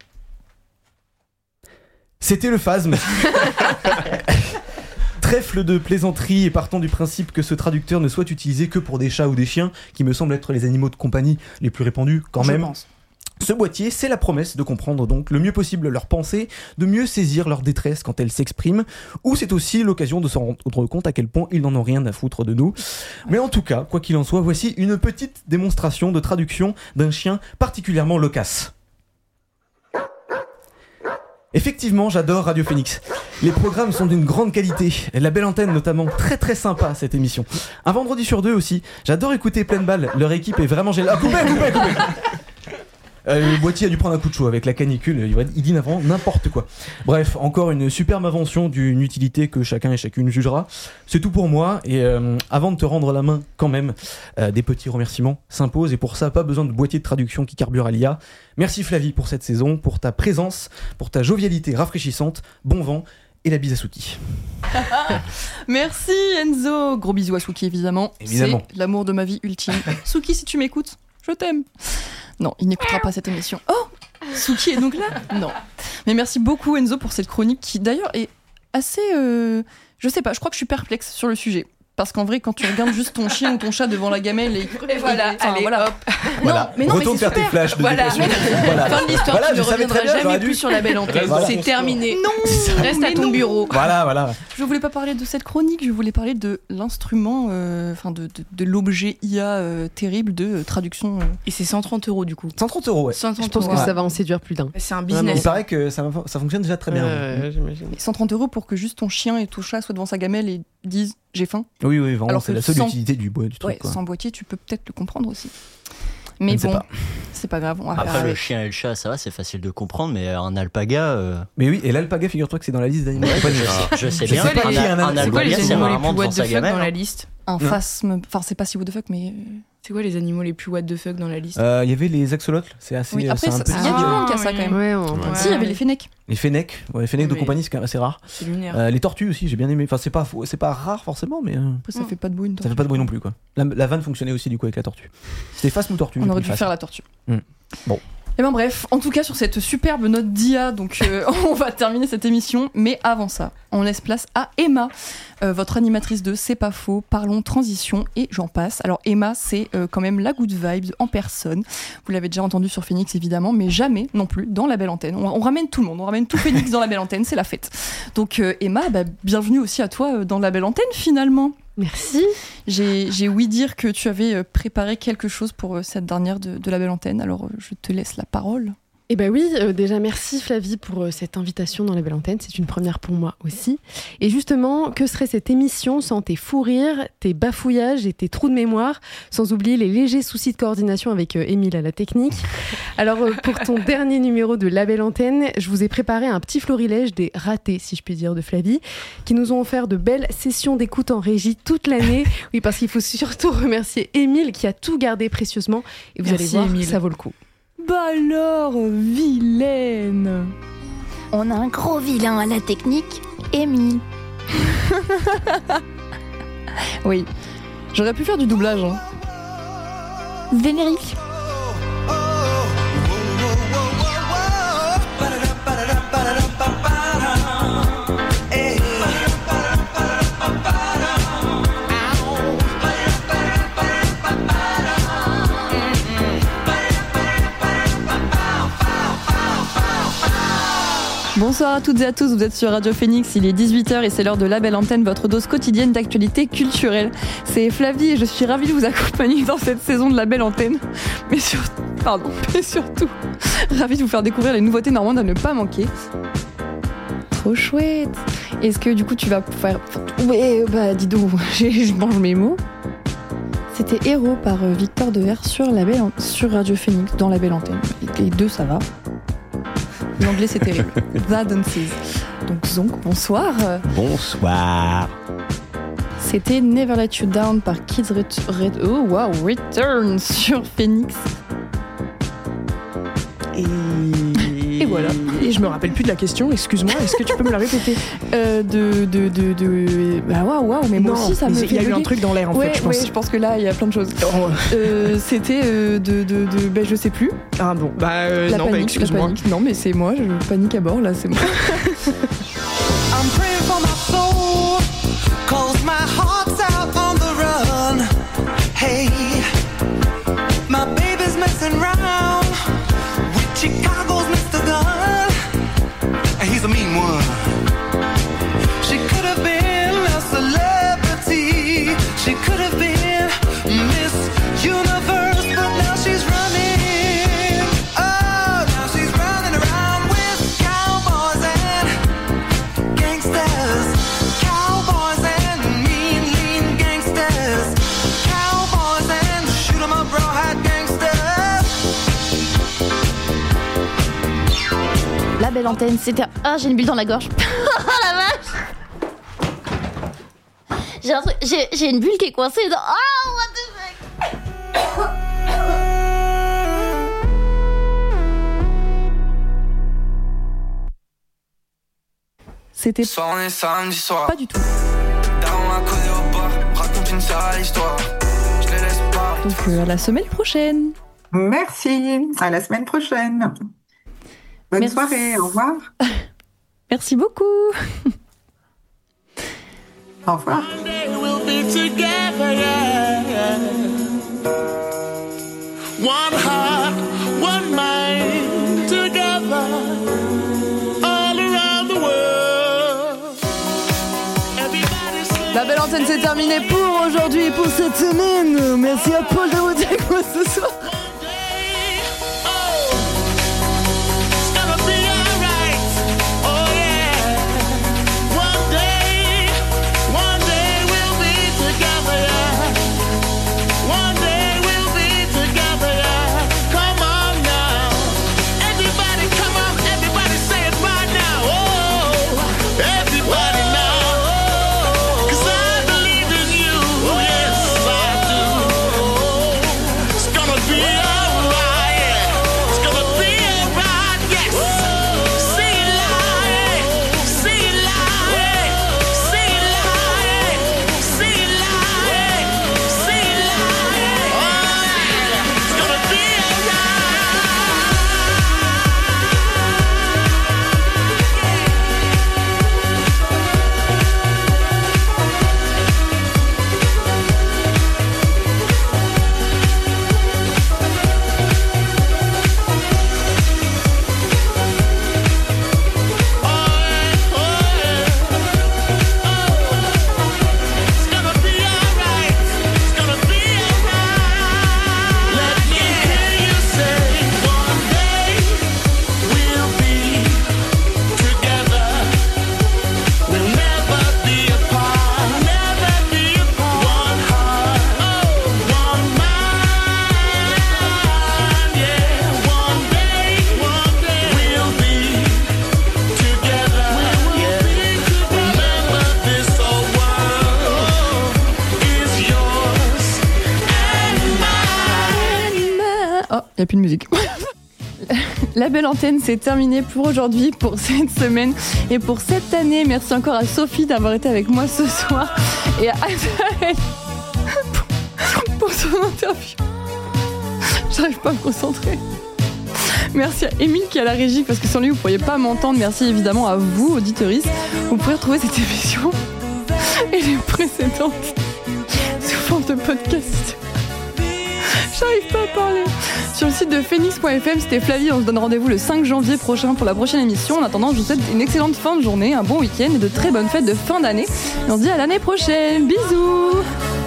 C'était le phasme. Trèfle de plaisanterie et partant du principe que ce traducteur ne soit utilisé que pour des chats ou des chiens, qui me semblent être les animaux de compagnie les plus répandus quand Je même. pense. Ce boîtier, c'est la promesse de comprendre donc le mieux possible leurs pensées, de mieux saisir leur détresse quand elles s'expriment, ou c'est aussi l'occasion de s'en rendre compte à quel point ils n'en ont rien à foutre de nous. Mais en tout cas, quoi qu'il en soit, voici une petite démonstration de traduction d'un chien particulièrement loquace. Effectivement, j'adore Radio Phoenix. Les programmes sont d'une grande qualité. La Belle Antenne notamment, très très sympa cette émission. Un vendredi sur deux aussi. J'adore écouter Pleine Balle. Leur équipe est vraiment géniale. Ah, coupez, coupez, coupez. Euh, le boîtier a dû prendre un coup de chaud avec la canicule, il dit avant n'importe quoi. Bref, encore une superbe invention d'une utilité que chacun et chacune jugera. C'est tout pour moi, et euh, avant de te rendre la main quand même, euh, des petits remerciements s'imposent, et pour ça, pas besoin de boîtier de traduction qui carbure à l'I A. Merci Flavie pour cette saison, pour ta présence, pour ta jovialité rafraîchissante, bon vent, et la bise à Suki. Merci Enzo. Gros bisous à Suki évidemment. Évidemment. C'est l'amour de ma vie ultime. Suki, si tu m'écoutes, je t'aime. Non, il n'écoutera pas cette émission. Oh, Suki est donc là ? Non. Mais merci beaucoup Enzo pour cette chronique qui d'ailleurs est assez... Euh, je sais pas, je crois que je suis perplexe sur le sujet. Parce qu'en vrai, quand tu regardes juste ton chien ou ton chat devant la gamelle et, Et voilà, enfin, allez, voilà. hop. Voilà. Non, mais non, mais Retourne c'est faire tes super. flashs de Voilà. dépression. Voilà. Fin de l'histoire, Voilà, tu ne je savais très reviendras bien, j'aurais jamais dû- plus sur la belle antenne. Voilà. C'est terminé. Non, Reste mais à ton non. bureau. Voilà, voilà. Je voulais pas parler de cette chronique, je voulais parler de l'instrument, euh, enfin de, de, de l'objet I A euh, terrible de euh, traduction. euh. Et c'est cent trente euros du coup. cent trente euros, ouais. cent trente Je pense euros. que Ouais. ça va en séduire plus d'un. C'est un Il business. paraît que ça, va- ça fonctionne déjà très bien. Ouais, j'imagine. Et cent trente euros pour que juste ton chien et ton chat soient devant sa gamelle et disent j'ai faim. Oui, oui, vraiment, Alors c'est que la seule sans- utilité du bois du truc. Ouais, quoi. sans boîtier, tu peux peut-être le comprendre aussi. Je Mais ne sais bon, pas. c'est pas grave, on va faire Après, le avec. chien et le chat, ça va, c'est facile de comprendre, mais un alpaga. euh, Mais oui, et l'alpaga, figure-toi que c'est dans la liste d'animaux. Ouais, compagnie. je- je sais Je bien. sais pas Un- qui est un un al- C'est quoi les alpaga, c'est animaux les rarement plus what devant the sa fuck gamelle. dans la hein. liste Un phasme, enfin c'est pas si what the fuck, mais. C'est quoi les animaux les plus what the fuck dans la liste Euh, Il y avait les axolotls, c'est assez. Oui, après, c'est un ça- petit- il y a du monde qui a ça oui. quand même. Ouais, on- Ouais. Si, il y avait les fennecs. Les fennecs, ouais, les fennecs de Mais- compagnie, c'est quand même assez rare. C'est lunaire. Euh, les tortues aussi, j'ai bien aimé. Enfin, c'est pas, faux- c'est pas rare forcément, mais euh, Après, ça Mm. fait pas de bruit. une ça tortue. fait pas de bruit non plus, quoi. La, la vanne fonctionnait aussi du coup avec la tortue. C'était face ou tortue On j'ai aurait pris dû face. faire la tortue. Mm. Bon. Et ben bref, en tout cas sur cette superbe note d'I A, donc euh, on va terminer cette émission. Mais avant ça, on laisse place à Emma, euh, votre animatrice de C'est pas faux, parlons transition et j'en passe. Alors Emma, c'est euh, quand même la good vibe en personne. Vous l'avez déjà entendu sur Phoenix évidemment, mais jamais non plus dans la belle antenne. On, on ramène tout le monde, on ramène tout Phoenix dans la belle antenne, c'est la fête. Donc euh, Emma, bah, bienvenue aussi à toi euh, dans la belle antenne finalement. Merci. J'ai j'ai ouï dire que tu avais euh, préparé quelque chose pour euh, cette dernière de, de la belle antenne, alors euh, je te laisse la parole. Eh ben oui, euh, déjà merci Flavie pour euh, cette invitation dans la belle antenne, c'est une première pour moi aussi. Et justement, que serait cette émission sans tes fous rires, tes bafouillages et tes trous de mémoire, sans oublier les légers soucis de coordination avec euh, Émile à la technique. Alors euh, pour ton dernier numéro de la belle antenne, je vous ai préparé un petit florilège des ratés, si je puis dire, de Flavie, qui nous ont offert de belles sessions d'écoute en régie toute l'année. Oui, parce qu'il faut surtout remercier Émile qui a tout gardé précieusement. Et vous Merci, allez voir, Émile. ça vaut le coup. Bah alors, vilaine. On a un gros vilain à la technique, Émile. Oui, j'aurais pu faire du doublage. Hein. Vénérique. Bonsoir à toutes et à tous, vous êtes sur Radio Phoenix, il est dix-huit heures et c'est l'heure de la belle antenne, votre dose quotidienne d'actualité culturelle. C'est Flavie et je suis ravie de vous accompagner dans cette saison de la belle antenne, mais, sur... Pardon. mais surtout ravie de vous faire découvrir les nouveautés normandes à ne pas manquer. Trop chouette. Est-ce que du coup tu vas faire... Ouais, bah dis donc, je mange mes mots. C'était Héros par euh, Victor Dever sur, la belle an- sur Radio Phoenix, dans la belle antenne. Les deux ça va. L'anglais c'est terrible. The Dances. Donc Zonk, bonsoir. Bonsoir. C'était Never Let You Down par Kids Ret- Ret- oh, wow, Return sur Phoenix. Et... Et voilà. Et je me rappelle plus de la question, excuse-moi, est-ce que tu peux me la répéter euh, De. de, de, de... Bah waouh, waouh, mais moi Non, aussi ça mais me il fait y a eu bugger. un truc dans l'air, en ouais, fait, je pense. Ouais, je pense que là il y a plein de choses. Oh. Euh, C'était euh, de. de, de bah, je sais plus. Ah bon, bah euh, la non, panique, bah la excuse-moi. panique. Non, mais c'est moi, je panique à bord là, c'est moi. I'm praying for my soul, cause my heart's out on the run. Hey, my baby's messing around with Chicago's Mister Gunn. And he's a mean one. She could have been a celebrity. She could have been Miss Universe, but now she's running. Oh, now she's running around with cowboys and gangsters. Cowboys and mean, lean gangsters. Cowboys and shoot 'em up, rawhide gangsters. La belle antenne, c'était... Ah, j'ai une bulle dans la gorge. Oh la vache. J'ai, un truc... j'ai, j'ai une bulle qui est coincée dans... Oh, what the fuck. C'était Soirée samedi soir. Pas du tout. Daron à côté au bar, raconte une sale histoire. Je les laisse pas. Donc euh, à la semaine prochaine. Merci, à la semaine prochaine. Bonne Merci. soirée, au revoir. Merci beaucoup. Au revoir. One day we'll be together, yeah. One heart, one mind, together, all around the world. Everybody sing. La belle antenne, c'est terminé pour aujourd'hui et pour cette semaine. Merci à Paul de vous dire quoi ce soir. Il n'y a plus de musique. La belle antenne, c'est terminé pour aujourd'hui, pour cette semaine et pour cette année. Merci encore à Sophie d'avoir été avec moi ce soir et à Azaël pour, pour son interview. J'arrive pas à me concentrer. Merci à Émile qui est à la régie, parce que sans lui vous ne pourriez pas m'entendre. Merci évidemment à vous, auditeuristes. Vous pouvez retrouver cette émission et les précédentes sous forme de podcast. J'arrive pas à parler. Sur le site de phoenix point f m, c'était Flavie. On se donne rendez-vous le cinq janvier prochain pour la prochaine émission. En attendant, je vous souhaite une excellente fin de journée, un bon week-end et de très bonnes fêtes de fin d'année. Et on se dit à l'année prochaine. Bisous.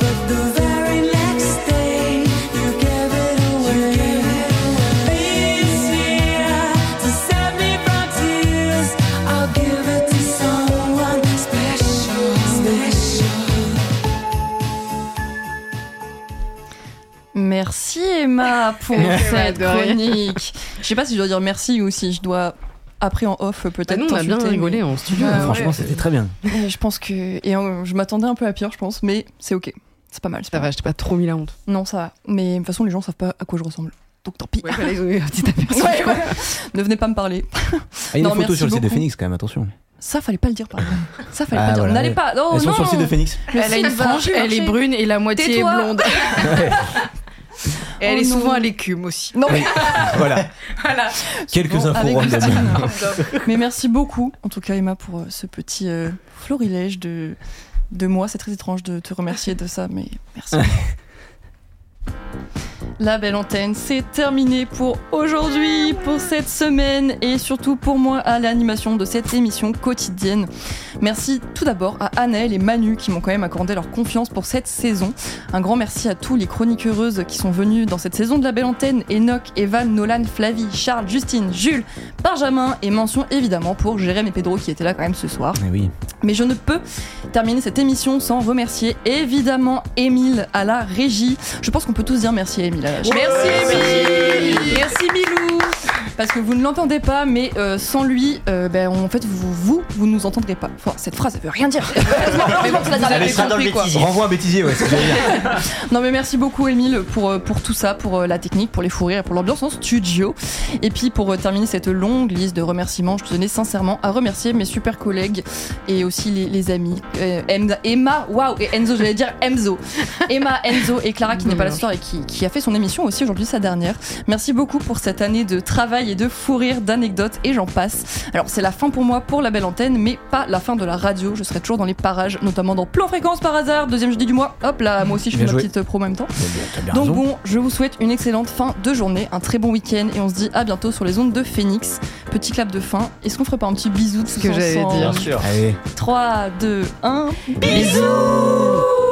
Merci Emma pour cette chronique. Je sais pas si je dois dire merci ou si je dois après en off peut-être. Ah non, on a bien rigolé en studio. Euh, franchement, ouais. C'était très bien. Et je pense que et euh, je m'attendais un peu à pire, je pense, mais c'est ok. C'est pas mal. Ça va, je t'ai pas trop mis la honte. Non, ça va. Mais de toute façon, les gens savent pas à quoi je ressemble. Donc tant pis. Ouais, allez, oui, petit aperçu. Ouais, ouais. Ne venez pas me parler. Ah, il y a une photo sur le site de Phoenix quand même, attention. Ça fallait pas le dire par exemple. Ça fallait ah, pas le dire. Voilà, N'allez ouais. pas. Non, Elles sont non. sur le site de Phoenix. Elle a une frange, elle est brune et la moitié Tais-toi. est blonde. Ouais. Et elle Oh est non. souvent à l'écume aussi. Non mais Voilà. Voilà. Quelques Bon, infos avec random. Christine. Mais merci beaucoup, en tout cas Emma, pour euh, ce petit euh, florilège de, de moi. C'est très étrange de te remercier de ça, mais merci. La belle antenne, c'est terminé pour aujourd'hui, pour cette semaine et surtout pour moi à l'animation de cette émission quotidienne. Merci tout d'abord à Anaël et Manu qui m'ont quand même accordé leur confiance pour cette saison. Un grand merci à tous les chroniqueuses qui sont venus dans cette saison de la belle antenne. Enoch, Evan, Nolan, Flavie, Charles, Justine, Jules, Benjamin et mention évidemment pour Jérém et Pedro qui étaient là quand même ce soir. Mais oui. Mais je ne peux terminer cette émission sans remercier évidemment Émile à la régie. Je pense qu'on peut tous dire merci à Émile à la régie. Merci Émile. Merci Milou. Parce que vous ne l'entendez pas, mais euh, sans lui, euh, ben, en fait, vous, vous, vous nous entendrez pas. Enfin, cette phrase, elle veut rien dire. Mais bon, c'est la dernière Elle sera dans le compris, quoi. bêtisier. Renvoie un bêtisier, ouais, c'est ce que j'allais dire. Non, mais merci beaucoup, Émile, pour, euh, pour tout ça, pour euh, la technique, pour les fous rires, pour l'ambiance en studio. Et puis, pour euh, terminer cette longue liste de remerciements, je tenais sincèrement à remercier mes super collègues et aussi les, les amis. Euh, Em- Emma, waouh, et Enzo, j'allais dire Enzo. Emma, Enzo et Clara, qui n'est pas là ce soir et qui, qui a fait son émission aussi aujourd'hui, sa dernière. Merci beaucoup pour cette année de travail et de fou rire, d'anecdotes et j'en passe. Alors c'est la fin pour moi pour la belle antenne, mais pas la fin de la radio. Je serai toujours dans les parages, notamment dans Plan Fréquence par hasard, deuxième jeudi du mois. Hop là, moi aussi je fais Bien ma joué. petite promo en même temps. T'as bien Donc raison. bon, je vous souhaite une excellente fin de journée, un très bon week-end et on se dit à bientôt sur les ondes de Phoenix. Petit clap de fin. Est-ce qu'on ferait pas un petit bisou de Ce que j'allais dire. Bien sûr. Allez. trois, deux, un. Bisous.